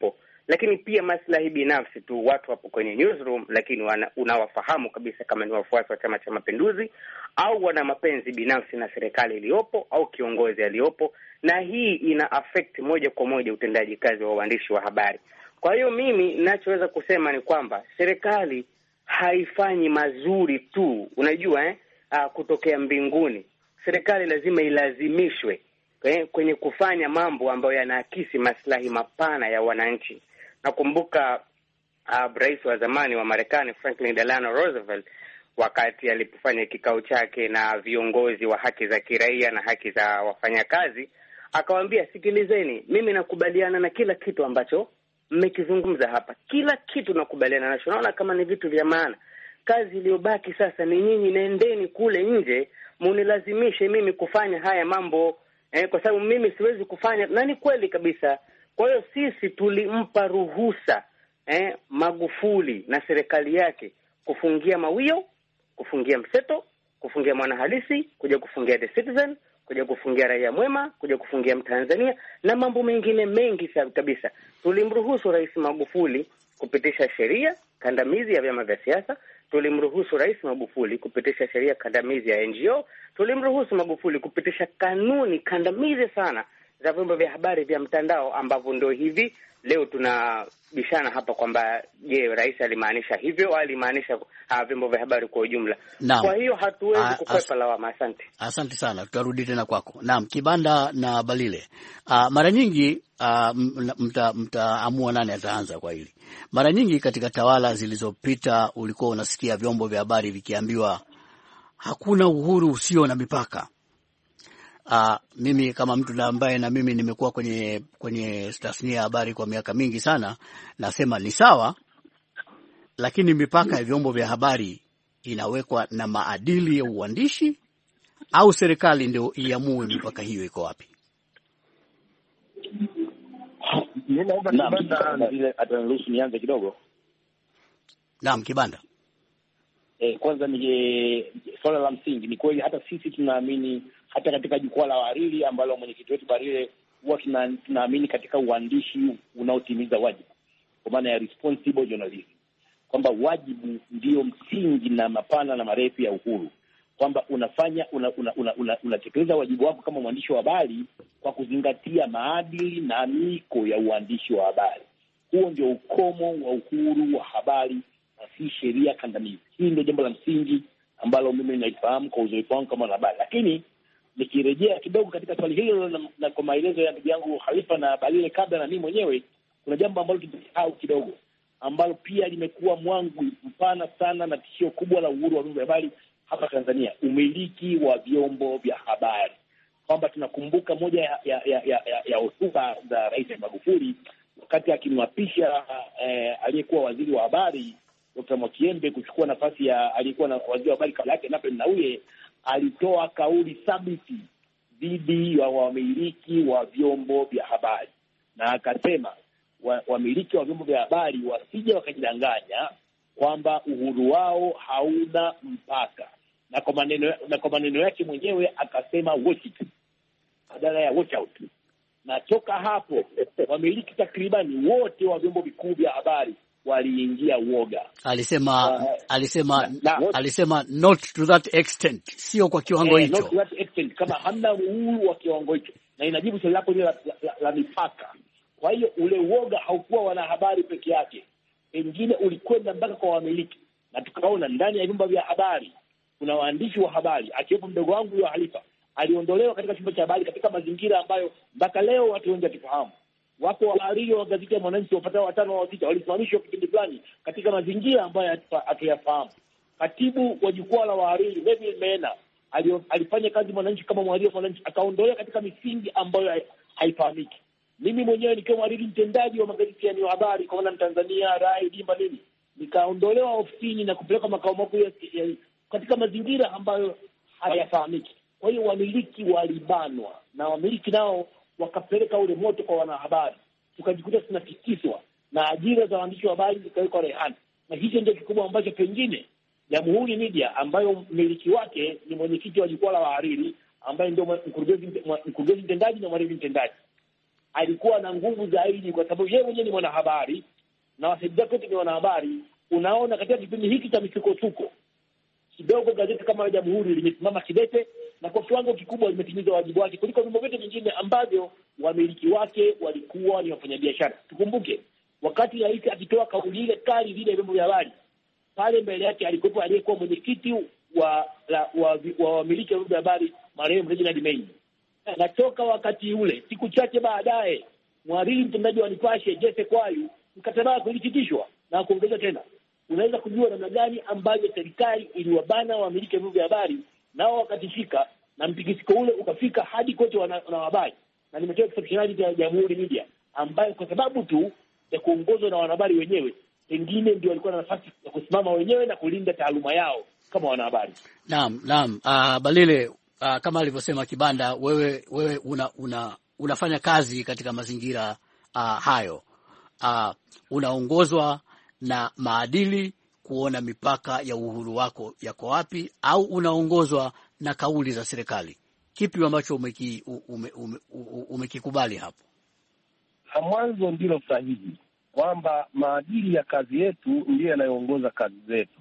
lakini pia maslahi binafsi tu. Watu wapo kwenye newsroom, lakini wana, unawafahamu kabisa kama ni wafuasi wa Chama cha Mapinduzi au wana mapenzi binafsi na serikali iliyopo au kiongozi aliyopo, na hii ina affect moja kwa moja utendaji kazi wa waandishi wa habari. Kwa hiyo mimi ninachoweza kusema ni kwamba serikali haifanyi mazuri tu, unajua eh, uh, kutokea mbinguni. Serikali lazima ilazimishwe eh, kwenye kufanya mambo ambayo yanaakisi maslahi mapana ya wananchi. Nakumbuka uh, rais wa zamani wa Marekani Franklin Delano Roosevelt, wakati alipofanya kikao chake na viongozi wa haki za kiraia na haki za wafanyakazi, akawaambia, sikilizeni, mimi nakubaliana na kila kitu ambacho mmekizungumza hapa, kila kitu nakubaliana nacho, naona kama ni vitu vya maana. Kazi iliyobaki sasa ni nyinyi, nendeni kule nje munilazimishe mimi kufanya haya mambo eh, kwa sababu mimi siwezi kufanya. Na ni kweli kabisa. Kwa hiyo sisi tulimpa ruhusa eh, Magufuli na serikali yake kufungia Mawio, kufungia Mseto, kufungia Mwanahalisi, kuja kufungia The Citizen, kuja kufungia Raia Mwema, kuja kufungia Mtanzania na mambo mengine mengi kabisa. Tulimruhusu Rais Magufuli kupitisha sheria kandamizi ya vyama vya siasa. Tulimruhusu Rais Magufuli kupitisha sheria kandamizi ya N G O. Tulimruhusu Magufuli kupitisha kanuni kandamizi sana za vyombo vya habari vya mtandao, ambavyo ndio hivi leo tunabishana hapa kwamba je, rais alimaanisha hivyo au alimaanisha uh, vyombo vya habari kwa ujumla. Naam. Kwa hiyo hatuwezi kukwepa lawama. Asante. Asante sana. Tutarudi tena kwako. Naam, Kibanda na Balile. Uh, mara nyingi uh, mta mtaamua nani ataanza kwa hili. Mara nyingi katika tawala zilizopita ulikuwa unasikia vyombo vya habari vikiambiwa hakuna uhuru usio na mipaka. Uh, mimi kama mtu ambaye na mimi nimekuwa kwenye kwenye tasnia ya habari kwa miaka mingi sana, nasema ni sawa, lakini mipaka ya vyombo vya habari inawekwa na maadili ya uandishi au serikali ndio iamue mipaka hiyo iko wapi? Mimi naomba Kibanda ile ataniruhusu nianze kidogo. Naam, Kibanda. Eh, kwanza ni swala la msingi. Ni kweli hata sisi tunaamini, hata katika jukwaa la wahariri ambalo mwenyekiti wetu Balile huwa tunaamini katika uandishi unaotimiza wajibu, kwa maana ya responsible journalism, kwamba wajibu ndio msingi na mapana na marefu ya uhuru, kwamba unafanya unatekeleza una, una, una, una wajibu wako kama mwandishi wa habari kwa kuzingatia maadili na miko ya uandishi wa habari. Huo ndio ukomo wa uhuru wa habari na si sheria kandamizi. Hii ndio jambo la msingi ambalo mimi naifahamu kwa uzoefu wangu kama habari. Lakini nikirejea kidogo katika swali hilo na, na kwa maelezo ya ndugu yangu Khalifa na Balile kabla na mimi mwenyewe, kuna jambo ambalo tumesahau kidogo, ambalo pia limekuwa mwangu mpana sana na tishio kubwa la uhuru wa vyombo vya habari hapa Tanzania: umiliki wa vyombo vya habari. Kwamba tunakumbuka moja ya ya ya, ya, ya hotuba za Rais Magufuli wakati akimwapisha eh, aliyekuwa waziri wa habari Dokta Mwakiembe kuchukua nafasi ya aliyekuwa na waziri wa habari kabla yake Nape Nnauye, alitoa kauli thabiti dhidi ya wamiliki wa vyombo vya habari, na akasema wamiliki wa vyombo vya habari wasije wakajidanganya kwamba uhuru wao hauna mpaka, na kwa maneno na kwa maneno yake mwenyewe akasema watch it badala ya watch out. Na toka hapo wamiliki takribani wote wa vyombo vikuu vya habari waliingia uoga. Alisema uh, alisema na, na, alisema not to that extent, sio kwa kiwango hicho. Eh, not to that extent, kama hamna uhuru wa kiwango hicho. Na inajibu swali lako la, la, la, la mipaka. Kwa hiyo ule uoga haukuwa wanahabari peke yake, pengine ulikwenda mpaka kwa wamiliki, na tukaona ndani ya vyombo vya habari kuna waandishi wa habari, akiwepo mdogo wangu yule Khalifa, aliondolewa katika chombo cha habari katika mazingira ambayo mpaka leo watu wengi wakifahamu. Wapo wahariri wa gazeti ya Mwananchi wapatao watano wa sita walisimamishwa kipindi fulani katika mazingira ambayo hatuyafahamu. Katibu wa jukwaa la wahariri David Meena alifanya kazi Mwananchi kama mhariri wa Mwananchi, akaondolewa katika misingi ambayo haifahamiki. Mimi mwenyewe nikiwa mhariri mtendaji wa magazeti ya habari kwa maana Tanzania, Rai, Dimba nini, nikaondolewa ofisini na kupelekwa makao makuu katika mazingira ambayo hayafahamiki. Kwa hiyo wamiliki walibanwa na wamiliki nao wakapeleka ule moto kwa wanahabari, tukajikuta tunatikiswa na ajira za waandishi wa habari zikawekwa rehani. Na hicho ndio kikubwa ambacho pengine Jamhuri Media ambayo mmiliki wake ni mwenyekiti wa jukwaa la wahariri ambaye ndio mkurugenzi mkurugenzi mtendaji na mhariri mtendaji, alikuwa na nguvu zaidi, kwa sababu yeye mwenyewe ni mwanahabari na wasaidizi wake ni wanahabari. Unaona, katika kipindi hiki cha misukosuko kidogo, gazeti kama Jamhuri limesimama kidete na kwa kiwango kikubwa limetimiza wajibu wake kuliko vyombo vyote vingine ambavyo wamiliki wake walikuwa ni wafanyabiashara. Tukumbuke wakati rais akitoa kauli ile kali vile vyombo vya habari, pale mbele yake alikuwa aliyekuwa mwenyekiti wa wa wamiliki wa vyombo vya habari marehemu Reginald Mengi. Natoka wakati ule, siku chache baadaye, mhariri mtendaji wa Nipashe Jesse Kwayu mkataba wake ulisitishwa na kuongezwa tena. Unaweza kujua namna gani ambavyo serikali iliwabana wamiliki wa vyombo vya habari, nao wakatishika, na mtikisiko ule ukafika hadi kote wanahabari. Na nimetoa exceptionality ya Jamhuri Media ambayo kwa sababu tu ya kuongozwa na wanahabari wenyewe, pengine ndio walikuwa na nafasi ya kusimama wenyewe na kulinda taaluma yao kama wanahabari. Naam, naam. Uh, Balile, uh, kama alivyosema Kibanda, wewe wewe una, una unafanya kazi katika mazingira uh, hayo. Uh, unaongozwa na maadili kuona mipaka ya uhuru wako yako wapi, au unaongozwa na kauli za serikali? Kipi ambacho umeki, ume, ume, umekikubali hapo? Mwanzo ndilo sahihi kwamba maadili ya kazi yetu ndiyo yanayoongoza kazi zetu,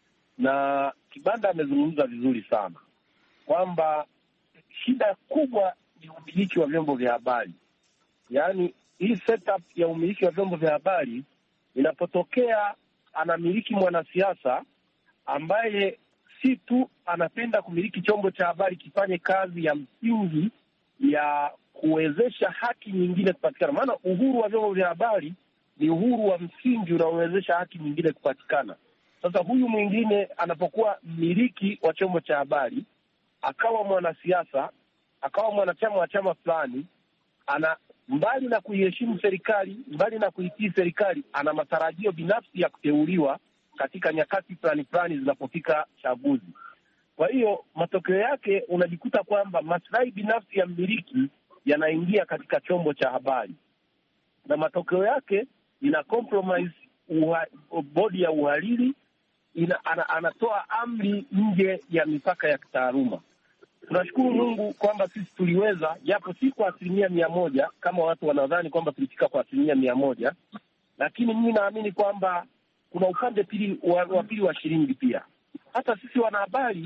na Kibanda amezungumza vizuri sana kwamba shida kubwa ni umiliki wa vyombo vya habari. Yaani hii setup ya umiliki wa vyombo vya habari inapotokea anamiliki mwanasiasa ambaye si tu anapenda kumiliki chombo cha habari kifanye kazi ya msingi ya kuwezesha haki nyingine kupatikana. Maana uhuru wa vyombo vya habari ni uhuru wa msingi unaowezesha haki nyingine kupatikana. Sasa huyu mwingine anapokuwa mmiliki wa chombo cha habari, akawa mwanasiasa, akawa mwanachama wa chama fulani, ana mbali na kuiheshimu serikali, mbali na kuitii serikali, ana matarajio binafsi ya kuteuliwa katika nyakati fulani fulani zinapofika chaguzi. Kwa hiyo matokeo yake unajikuta kwamba maslahi binafsi ya mmiliki yanaingia katika chombo cha habari, na matokeo yake ina compromise uha, bodi ya uhariri ina, ana, anatoa amri nje ya mipaka ya kitaaluma. Tunashukuru Mungu kwamba sisi tuliweza, japo si kwa asilimia mia moja kama watu wanadhani kwamba tulifika kwa asilimia mia moja, lakini mimi naamini kwamba kuna upande pili wa, wa pili wa shilingi pia. Hata sisi wanahabari,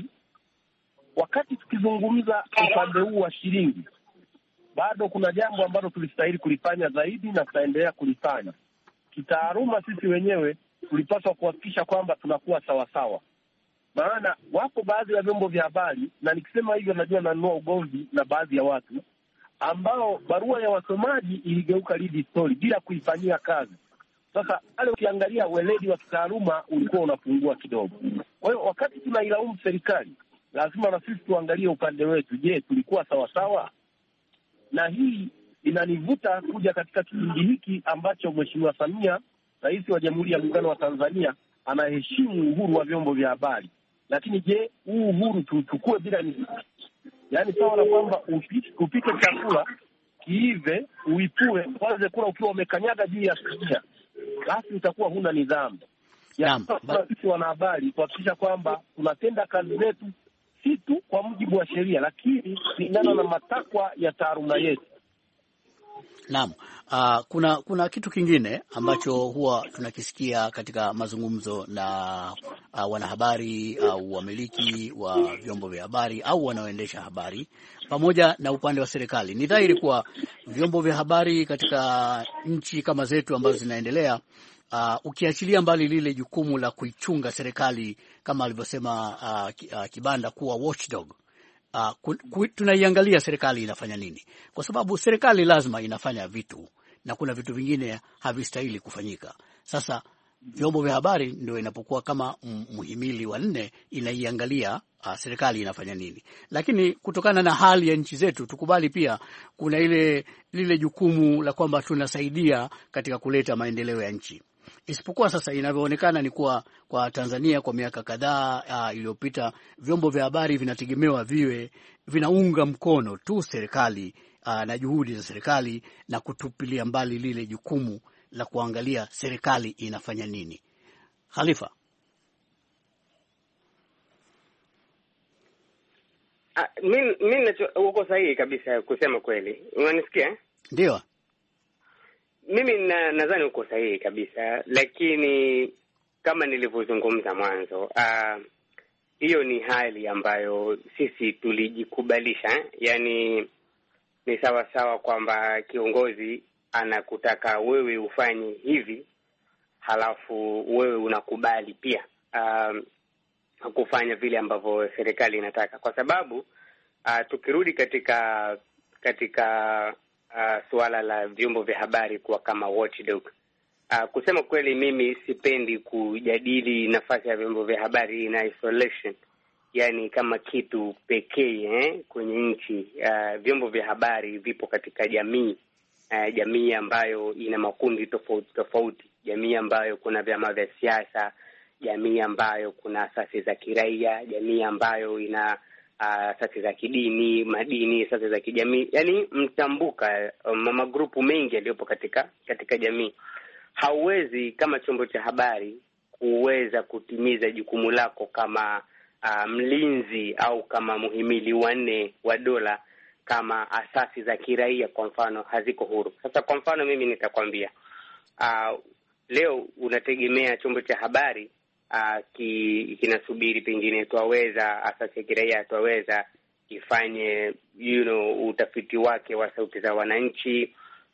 wakati tukizungumza upande huu wa shilingi, bado kuna jambo ambalo tulistahili kulifanya zaidi na tutaendelea kulifanya. Kitaaluma sisi wenyewe tulipaswa kuhakikisha kwamba tunakuwa sawasawa. Maana wapo baadhi ya vyombo vya habari, na nikisema hivyo najua nanunua ugomvi na baadhi ya watu, ambao barua ya wasomaji iligeuka lead story bila kuifanyia kazi. Sasa pale ukiangalia weledi wa kitaaluma ulikuwa unapungua kidogo. Kwa hiyo wakati tunailaumu serikali, lazima na sisi tuangalie upande wetu. Je, tulikuwa sawasawa? Na hii inanivuta kuja katika kipindi hiki ambacho Mheshimiwa Samia, Rais wa Jamhuri ya Muungano wa Tanzania, anaheshimu uhuru wa vyombo vya habari. Lakini je, huu uhuru tuchukue bila ni yaani sawa na kwamba upike, upike chakula kiive, uipue, kwanza kula ukiwa umekanyaga juu ya sinia, basi utakuwa huna nidhamu. Naam, sisi wanahabari kuhakikisha kwamba tunatenda kazi zetu si tu kwa mujibu wa sheria, lakini kulingana na matakwa ya taaluma yetu. Naam. Uh, kuna kuna kitu kingine ambacho huwa tunakisikia katika mazungumzo na uh, wanahabari au uh, wamiliki wa vyombo vya habari au wanaoendesha habari pamoja na upande wa serikali. Ni dhahiri kuwa vyombo vya habari katika nchi kama zetu ambazo zinaendelea, uh, ukiachilia mbali lile jukumu la kuichunga serikali kama alivyosema uh, uh, Kibanda kuwa watchdog, Uh, tunaiangalia serikali inafanya nini, kwa sababu serikali lazima inafanya vitu na kuna vitu vingine havistahili kufanyika. Sasa vyombo vya habari ndio inapokuwa kama muhimili wa nne, inaiangalia uh, serikali inafanya nini. Lakini kutokana na hali ya nchi zetu, tukubali pia kuna ile lile jukumu la kwamba tunasaidia katika kuleta maendeleo ya nchi. Isipokuwa sasa inavyoonekana ni kuwa kwa Tanzania kwa miaka kadhaa uh, iliyopita vyombo vya habari vinategemewa viwe vinaunga mkono tu serikali uh, na juhudi za serikali na kutupilia mbali lile jukumu la kuangalia serikali inafanya nini. Khalifa. Ah, mimi mimi uko sahihi kabisa kusema kweli. Unanisikia? Ndio. mimi na, nadhani uko sahihi kabisa, lakini kama nilivyozungumza mwanzo, hiyo uh, ni hali ambayo sisi tulijikubalisha eh? Yaani ni sawa sawa kwamba kiongozi anakutaka wewe ufanye hivi, halafu wewe unakubali pia uh, kufanya vile ambavyo serikali inataka, kwa sababu uh, tukirudi katika katika uh, suala la vyombo vya habari kuwa kama watchdog, uh, kusema kweli mimi sipendi kujadili nafasi ya vyombo vya habari in isolation, yani kama kitu pekee eh, kwenye nchi. Uh, vyombo vya habari vipo katika jamii, uh, jamii ambayo ina makundi tofauti tofauti, jamii ambayo kuna vyama vya siasa, jamii ambayo kuna asasi za kiraia, jamii ambayo ina uh, asasi za kidini, madini, asasi za kijamii, yani mtambuka um, magrupu mengi yaliyopo katika katika jamii. Hauwezi kama chombo cha habari kuweza kutimiza jukumu lako kama uh, mlinzi au kama muhimili wanne wa dola kama asasi za kiraia kwa mfano haziko huru. Sasa kwa mfano mimi nitakwambia uh, leo unategemea chombo cha habari uh, ki, kinasubiri pengine twaweza asasi ya kiraia twaweza ifanye you know utafiti wake wa sauti za wananchi,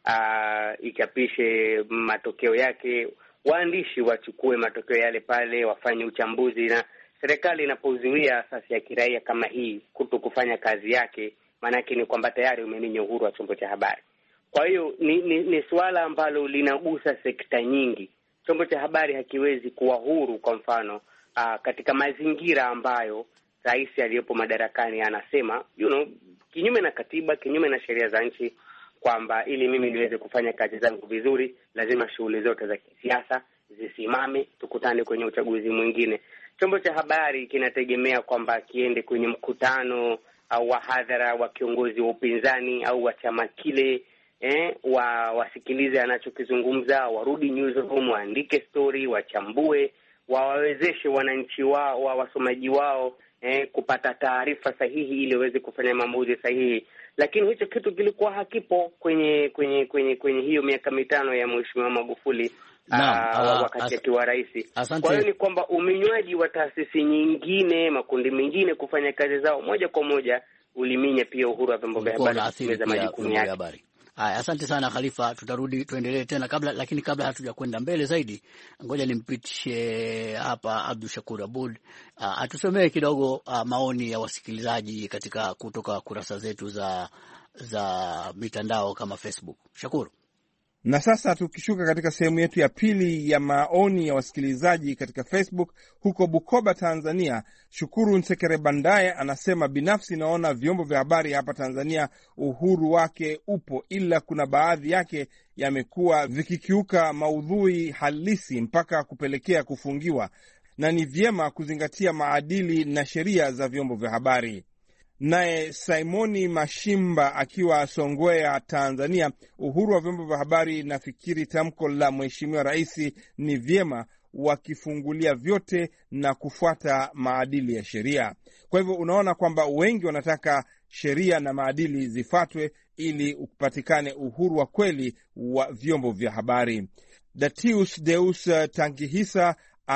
uh, ikapishe matokeo yake, waandishi wachukue matokeo yale pale wafanye uchambuzi, na serikali inapozuia asasi ya kiraia kama hii kuto kufanya kazi yake, maana yake ni kwamba tayari umeminya uhuru wa chombo cha habari. Kwa hiyo ni, ni, ni suala ambalo linagusa sekta nyingi. Chombo cha habari hakiwezi kuwa huru kwa mfano aa, katika mazingira ambayo rais aliyepo madarakani anasema you know, kinyume na katiba, kinyume na sheria za nchi, kwamba ili mimi niweze kufanya kazi zangu vizuri lazima shughuli zote za kisiasa zisimame, tukutane kwenye uchaguzi mwingine. Chombo cha habari kinategemea kwamba kiende kwenye mkutano au wa hadhara wa kiongozi wa upinzani au wa chama kile, eh, wa wasikilize anachokizungumza, warudi newsroom, waandike story, wachambue, wawawezeshe wananchi wao, wa wasomaji wao eh, kupata taarifa sahihi ili waweze kufanya maamuzi sahihi. Lakini hicho kitu kilikuwa hakipo kwenye kwenye kwenye kwenye hiyo miaka mitano ya Mheshimiwa Magufuli. Na, uh, wakati akiwa rais. Kwa hiyo ni kwamba uminywaji wa taasisi nyingine, makundi mengine kufanya kazi zao moja kwa moja uliminya pia uhuru wa vyombo vya habari kutekeleza majukumu yake. Haya, asante sana Khalifa, tutarudi tuendelee tena kabla, lakini kabla hatuja kwenda mbele zaidi, ngoja nimpitishe hapa Abdul Shakur Abud uh, atusomee kidogo uh, maoni ya wasikilizaji katika kutoka kurasa zetu za za mitandao kama Facebook. Shakuru. Na sasa tukishuka katika sehemu yetu ya pili ya maoni ya wasikilizaji katika Facebook, huko Bukoba, Tanzania, Shukuru Nsekere Bandaye anasema, binafsi naona vyombo vya habari hapa Tanzania uhuru wake upo, ila kuna baadhi yake yamekuwa vikikiuka maudhui halisi mpaka kupelekea kufungiwa, na ni vyema kuzingatia maadili na sheria za vyombo vya habari. Naye Simoni Mashimba akiwa Songwea, Tanzania, uhuru wa vyombo vya habari, nafikiri tamko la Mheshimiwa Rais ni vyema wakifungulia vyote na kufuata maadili ya sheria. Kwa hivyo unaona kwamba wengi wanataka sheria na maadili zifuatwe ili upatikane uhuru wa kweli wa vyombo vya habari. Datius Deus Tangihisa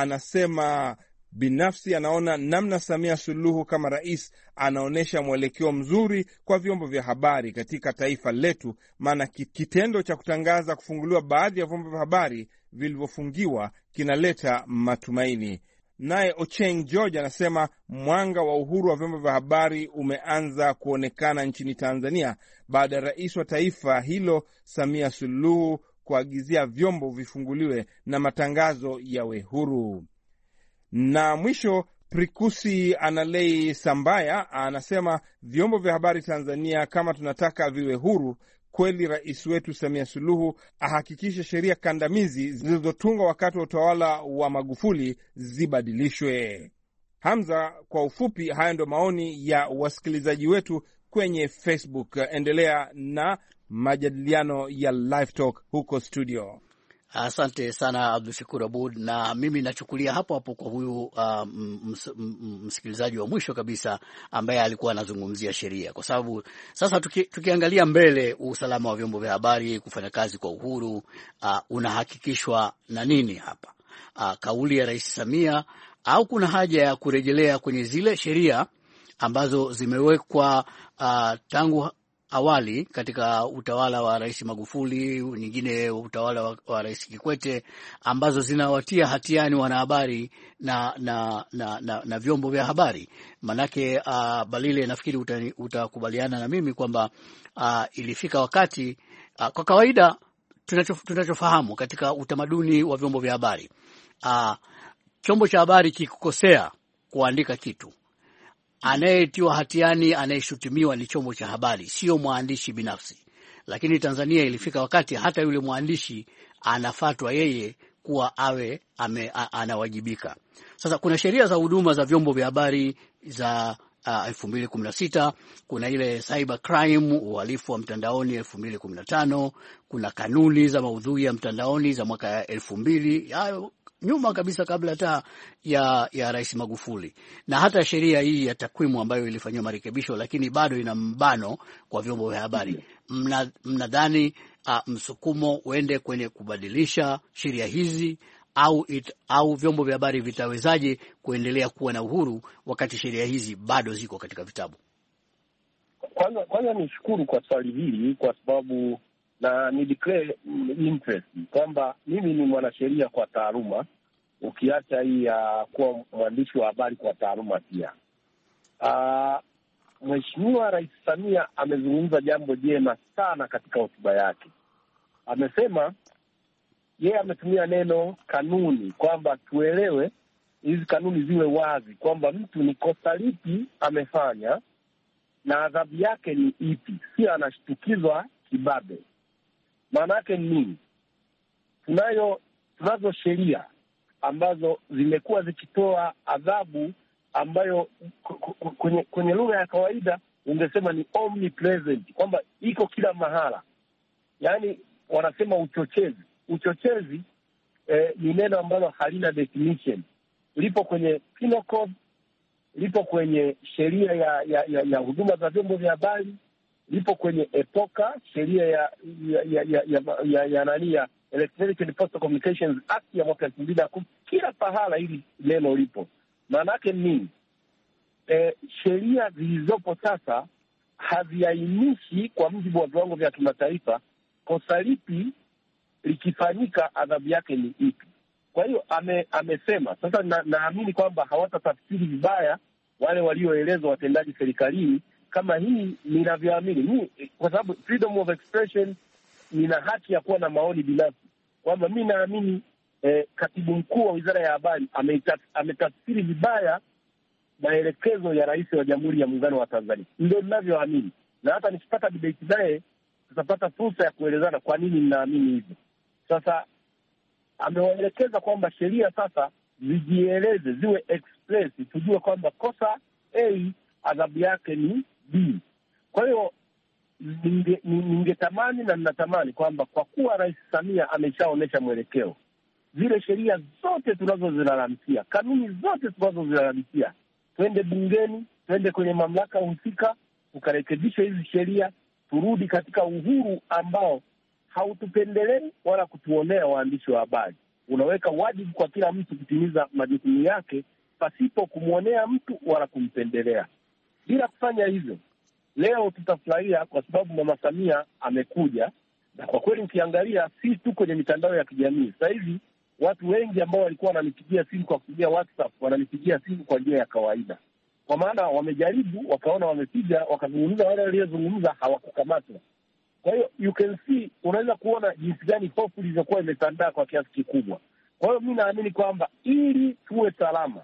anasema binafsi anaona namna Samia Suluhu kama rais anaonyesha mwelekeo mzuri kwa vyombo vya habari katika taifa letu, maana kitendo cha kutangaza kufunguliwa baadhi ya vyombo vya habari vilivyofungiwa kinaleta matumaini. Naye Ocheng George anasema mwanga wa uhuru wa vyombo vya habari umeanza kuonekana nchini Tanzania baada ya rais wa taifa hilo Samia Suluhu kuagizia vyombo vifunguliwe na matangazo yawe huru. Na mwisho, Prikusi Analei Sambaya anasema vyombo vya habari Tanzania kama tunataka viwe huru kweli, rais wetu Samia Suluhu ahakikishe sheria kandamizi zilizotungwa wakati wa utawala wa Magufuli zibadilishwe. Hamza, kwa ufupi, haya ndio maoni ya wasikilizaji wetu kwenye Facebook. Endelea na majadiliano ya Live Talk huko studio. Asante sana Abdul Shakur Abud, na mimi nachukulia hapo hapo kwa huyu uh, ms, msikilizaji wa mwisho kabisa ambaye alikuwa anazungumzia sheria, kwa sababu sasa tuki, tukiangalia mbele, usalama wa vyombo vya habari kufanya kazi kwa uhuru uh, unahakikishwa na nini hapa? Uh, kauli ya Rais Samia au kuna haja ya kurejelea kwenye zile sheria ambazo zimewekwa uh, tangu awali katika utawala wa Rais Magufuli, nyingine utawala wa, wa Rais Kikwete, ambazo zinawatia hatiani wanahabari na na, na na na vyombo vya habari? Manake uh, Balile, nafikiri utakubaliana na mimi kwamba uh, ilifika wakati uh, kwa kawaida tunachof, tunachofahamu katika utamaduni wa vyombo vya habari, uh, chombo cha habari kikukosea kuandika kitu, anayetiwa hatiani, anayeshutumiwa ni chombo cha habari, sio mwandishi binafsi. Lakini Tanzania ilifika wakati hata yule mwandishi anafatwa yeye kuwa awe ame, a, anawajibika. Sasa kuna sheria za huduma za vyombo vya habari za uh, elfu mbili kumi na sita, kuna ile cyber crime, uhalifu wa mtandaoni elfu mbili kumi na tano, kuna kanuni za maudhui ya mtandaoni za mwaka elfu mbili, hayo nyuma kabisa kabla hata ya ya Rais Magufuli, na hata sheria hii ya takwimu ambayo ilifanywa marekebisho, lakini bado ina mbano kwa vyombo vya habari. Mnadhani mna uh, msukumo uende kwenye kubadilisha sheria hizi au it, au vyombo vya habari vitawezaje kuendelea kuwa na uhuru wakati sheria hizi bado ziko katika vitabu? Kwanza kwanza nishukuru kwa swali hili, kwa sababu na ni declare interest kwamba mimi ni mwanasheria kwa taaluma, ukiacha hii ya uh, kuwa mwandishi wa habari kwa taaluma pia. Uh, Mheshimiwa Rais Samia amezungumza jambo jema sana katika hotuba yake. Amesema yeye ametumia neno kanuni, kwamba tuelewe hizi kanuni ziwe wazi, kwamba mtu ni kosa lipi amefanya na adhabu yake ni ipi, si anashtukizwa kibabe. Maana yake ni nini? Tunayo tunazo sheria ambazo zimekuwa zikitoa adhabu ambayo kwenye kwenye lugha ya kawaida ungesema ni omnipresent, kwamba iko kila mahala. Yaani wanasema uchochezi. Uchochezi eh, ni neno ambalo halina definition. Lipo kwenye penal code, lipo kwenye sheria ya ya, ya, ya huduma za vyombo vya habari, lipo kwenye EPOCA, sheria ya ya ya ya, ya, ya, ya nani ya Electronic and Postal Communications Act ya mwaka elfu mbili na kumi. Kila pahala hili neno lipo. Maana yake nini? E, sheria zilizopo sasa haziainishi kwa mujibu wa viwango vya kimataifa kosa lipi likifanyika adhabu yake ni ipi. Kwa hiyo ame, amesema sasa, na, naamini kwamba hawatatafsiri vibaya wale walioelezwa watendaji serikalini kama hii ninavyoamini mimi, kwa sababu freedom of expression, nina haki ya kuwa na maoni binafsi, kwamba mimi naamini eh, katibu mkuu wa Wizara ya Habari ametafsiri vibaya maelekezo ya Rais wa Jamhuri ya Muungano wa Tanzania. Ndio ninavyoamini, na hata nikipata debate naye tutapata fursa ya kuelezana kwa nini ninaamini hivyo. Sasa amewaelekeza kwamba sheria sasa zijieleze, ziwe express, tujue kwamba kosa A adhabu yake ni B. Kwa hiyo ningetamani na ninatamani kwamba kwa kuwa Rais Samia ameshaonesha mwelekeo, zile sheria zote tunazozilalamikia, kanuni zote tunazozilalamikia, twende bungeni, twende kwenye mamlaka husika, tukarekebisha hizi sheria, turudi katika uhuru ambao hautupendelei wala kutuonea waandishi wa habari. Unaweka wajibu kwa kila mtu kutimiza majukumu yake pasipo kumwonea mtu wala kumpendelea. Bila kufanya hivyo, leo tutafurahia kwa sababu Mama Samia amekuja, na kwa kweli ukiangalia si tu kwenye mitandao ya kijamii, sasa hivi watu wengi ambao walikuwa wananipigia simu kwa kupitia WhatsApp wananipigia simu kwa njia ya kawaida, kwa maana wamejaribu, wakaona wamepiga, wakazungumza, wale waliozungumza hawakukamatwa. Kwa hiyo you can see, unaweza kuona jinsi gani hofu ilizokuwa imetandaa kwa kiasi kikubwa. Kwa hiyo mimi naamini kwamba ili tuwe salama,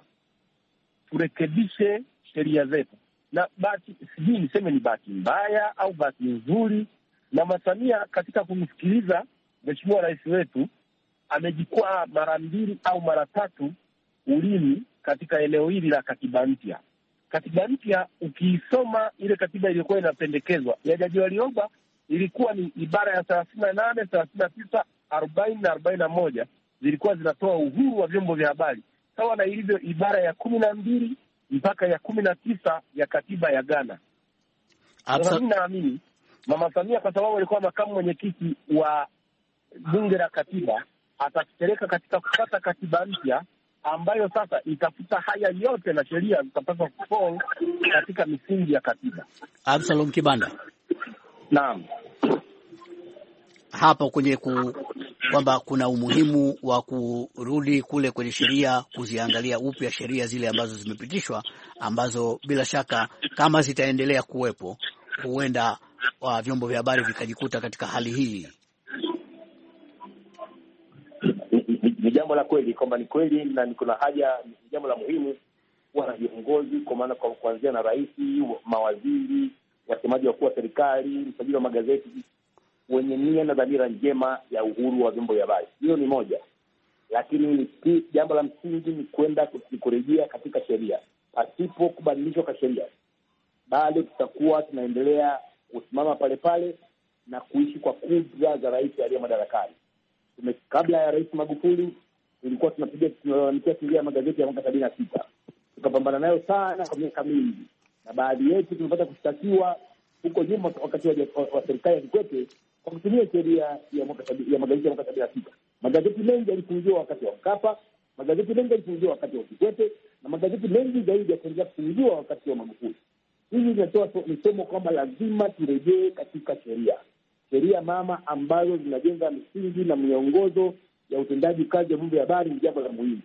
turekebishe sheria zetu. Na bahati, sijui niseme ni bahati mbaya au bahati nzuri, Mama Samia katika kumsikiliza Mheshimiwa Rais wetu amejikwaa mara mbili au mara tatu ulimi katika eneo hili la katiba mpya. Katiba mpya ukiisoma ile katiba iliyokuwa inapendekezwa ya Jaji Warioba ilikuwa ni ibara ya thelathini na nane, thelathini na tisa, arobaini na arobaini na moja zilikuwa zinatoa uhuru wa vyombo vya habari sawa na ilivyo ibara ya kumi na mbili mpaka ya kumi na tisa ya katiba ya Ghana. Sasa mimi naamini Mama Samia, kwa sababu alikuwa makamu mwenyekiti wa bunge la katiba, atakipeleka katika kupata katiba mpya ambayo sasa itafuta haya yote na sheria zitapaswa kufall katika misingi ya katiba. Absalom Kibanda. Naam. Hapo kwenye ku, kwamba kuna umuhimu wa kurudi kule kwenye sheria, kuziangalia upya sheria zile ambazo zimepitishwa, ambazo bila shaka kama zitaendelea kuwepo huenda wa vyombo vya habari vikajikuta katika hali hii. Ni jambo la kweli kwamba ni kweli na kuna haja, ni jambo la muhimu kuwa na viongozi, kwa maana kwa kuanzia na rais, mawaziri, wasemaji wakuu wa serikali, msajili wa magazeti, wenye nia na dhamira njema ya uhuru wa vyombo vya habari. Hiyo ni moja, lakini ni jambo la msingi ni kwenda kurejea katika sheria. Pasipo kubadilishwa kwa sheria, bado tutakuwa tunaendelea kusimama pale pale na kuishi kwa kudra za rais aliye madarakani. Kabla ya Rais Magufuli tulikuwa tunapiga tunalalamikia sheria ya magazeti ya mwaka sabini na sita, tukapambana nayo sana kwa miaka mingi, na baadhi yetu tumepata kushtakiwa huko nyuma wakati wa, wa, wa serikali ya Kikwete kwa kutumia sheria ya mwaka ya magazeti ya mwaka sabini na sita. Magazeti mengi yalifungiwa wakati wa Mkapa, magazeti mengi yalifungiwa wakati wa Kikwete, na magazeti mengi zaidi yakaendelea kufungiwa wakati wa Magufuli. Hili linatoa somo kwamba lazima turejee katika sheria, sheria mama ambazo zinajenga misingi na miongozo ya utendaji kazi ya vyombo vya habari. Ni jambo la muhimu,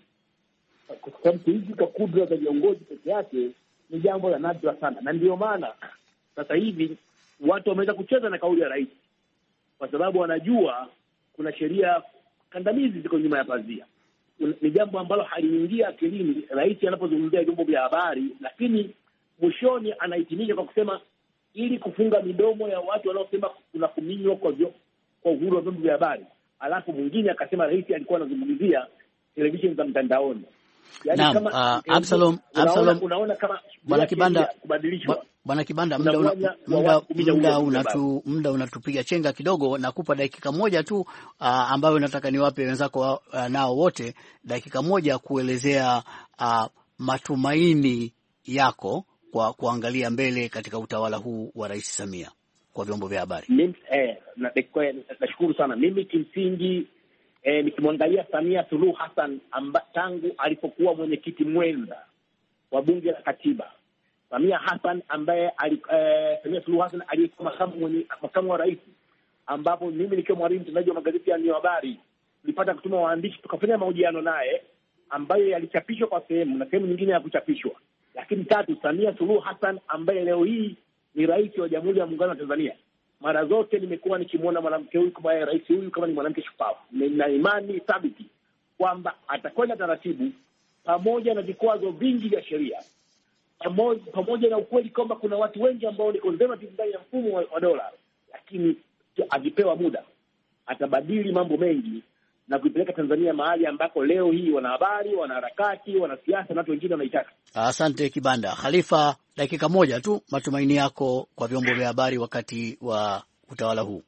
kwa sababu kuishi kwa kudra za viongozi peke yake ni jambo la nadra sana, na ndio maana sasa hivi watu wameweza kucheza na kauli ya rais, kwa sababu wanajua kuna sheria kandamizi ziko nyuma ya pazia. Ni jambo ambalo haliingia akilini rais anapozungumzia vyombo vya habari, lakini mwishoni anahitimisha kwa kusema ili kufunga midomo ya watu wanaosema kuna kuminywa kwa vyo, kwa uhuru wa vyombo vya habari. Alafu mwingine akasema rais alikuwa anazungumzia televisheni za mtandaoni. Yaani Naam, kama uh, Absalom Absalom unaona kama Bwana Kibanda kubadilishwa. Bwana Kibanda, muda una, muda, muda unatu muda unatupiga chenga kidogo, na kupa dakika moja tu uh, ambayo nataka niwape wenzako uh, nao wote dakika moja kuelezea uh, matumaini yako kwa kuangalia mbele katika utawala huu wa Rais Samia kwa vyombo vya habari. Mimi eh nashukuru na, sana. Mimi kimsingi eh, nikimwangalia Samia Suluhu Hassan amba, tangu alipokuwa mwenyekiti mwenza wa bunge la katiba, Samia Hassan ambaye eh, Samia Suluhu Hassan aliyekuwa makamu mwenye makamu wa rais, ambapo mimi nikiwa mwalimu mtendaji wa magazeti ya habari nilipata kutuma waandishi tukafanya mahojiano naye ambayo yalichapishwa kwa sehemu na sehemu nyingine ya kuchapishwa. Lakini tatu, Samia Suluhu Hassan ambaye leo hii ni rais wa Jamhuri ya Muungano wa Tanzania. Mara zote nimekuwa nikimwona mwanamke huyu kama rais huyu kama ni mwanamke shupavu. Nina imani thabiti kwamba atakwenda taratibu, pamoja na vikwazo vingi vya sheria, pamoja, pamoja na ukweli kwamba kuna watu wengi ambao ni conservative ndani ya mfumo wa, wa dola, lakini akipewa muda atabadili mambo mengi na kuipeleka Tanzania mahali ambako leo hii wanahabari, wanaharakati, wanasiasa na watu wengine wanaitaka. Asante Kibanda. Khalifa, dakika moja tu, matumaini yako kwa vyombo vya habari wakati wa utawala huu.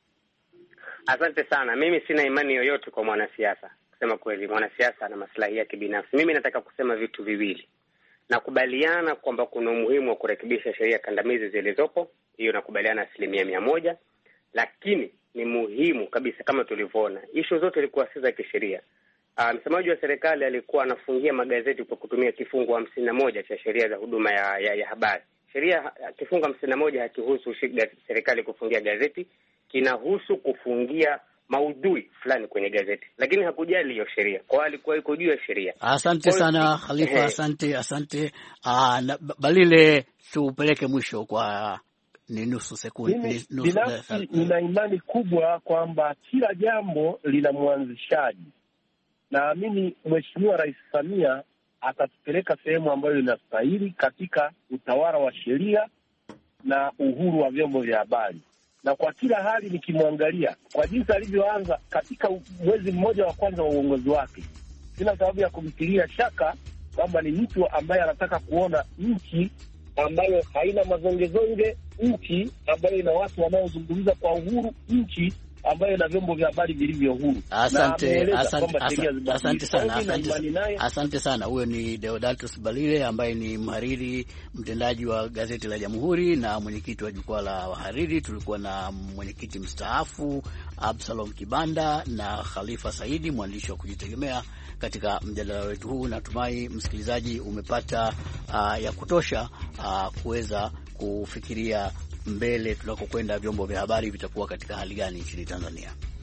Asante sana. Mimi sina imani yoyote kwa mwanasiasa. Kusema kweli, mwanasiasa ana maslahi yake binafsi. Mimi nataka kusema vitu viwili. Nakubaliana kwamba kuna umuhimu wa kurekebisha sheria kandamizi zilizopo. Hiyo nakubaliana asilimia mia moja. Lakini ni muhimu kabisa, kama tulivyoona ishu zote ilikuwa si za kisheria. Uh, msemaji wa serikali alikuwa anafungia magazeti kwa kutumia kifungu hamsini na moja cha sheria za huduma ya, ya, ya habari. Sheria kifungu hamsini na moja hakihusu serikali kufungia gazeti, kinahusu kufungia maudhui fulani kwenye gazeti, lakini hakujali hiyo sheria, kwa alikuwa yuko juu ya sheria. Asante sana Khalifa, asante asante. Uh, Balile, tupeleke mwisho kwa ni nusu sekunde. Binafsi nina imani kubwa kwamba kila jambo lina mwanzishaji. Naamini Mheshimiwa Rais Samia atatupeleka sehemu ambayo inastahili katika utawala wa sheria na uhuru wa vyombo vya habari. Na kwa kila hali nikimwangalia kwa jinsi alivyoanza katika mwezi mmoja wa kwanza wa uongozi wake, sina sababu ya kumtilia shaka kwamba ni mtu ambaye anataka kuona nchi ambayo haina mazongezonge, nchi ambayo ina watu wanaozungumza kwa uhuru, nchi ambayo ina vyombo vya habari vilivyo huru. Asante, asante, asante, asante sana, asante, asante sana. Huyo ni Deodatus Balile ambaye ni mhariri mtendaji wa gazeti la Jamhuri na mwenyekiti wa jukwaa la wahariri. Tulikuwa na mwenyekiti mstaafu Absalom Kibanda na Khalifa Saidi, mwandishi wa kujitegemea katika mjadala wetu huu. Natumai msikilizaji umepata uh, ya kutosha uh, kuweza kufikiria mbele tunakokwenda, vyombo vya habari vitakuwa katika hali gani nchini Tanzania.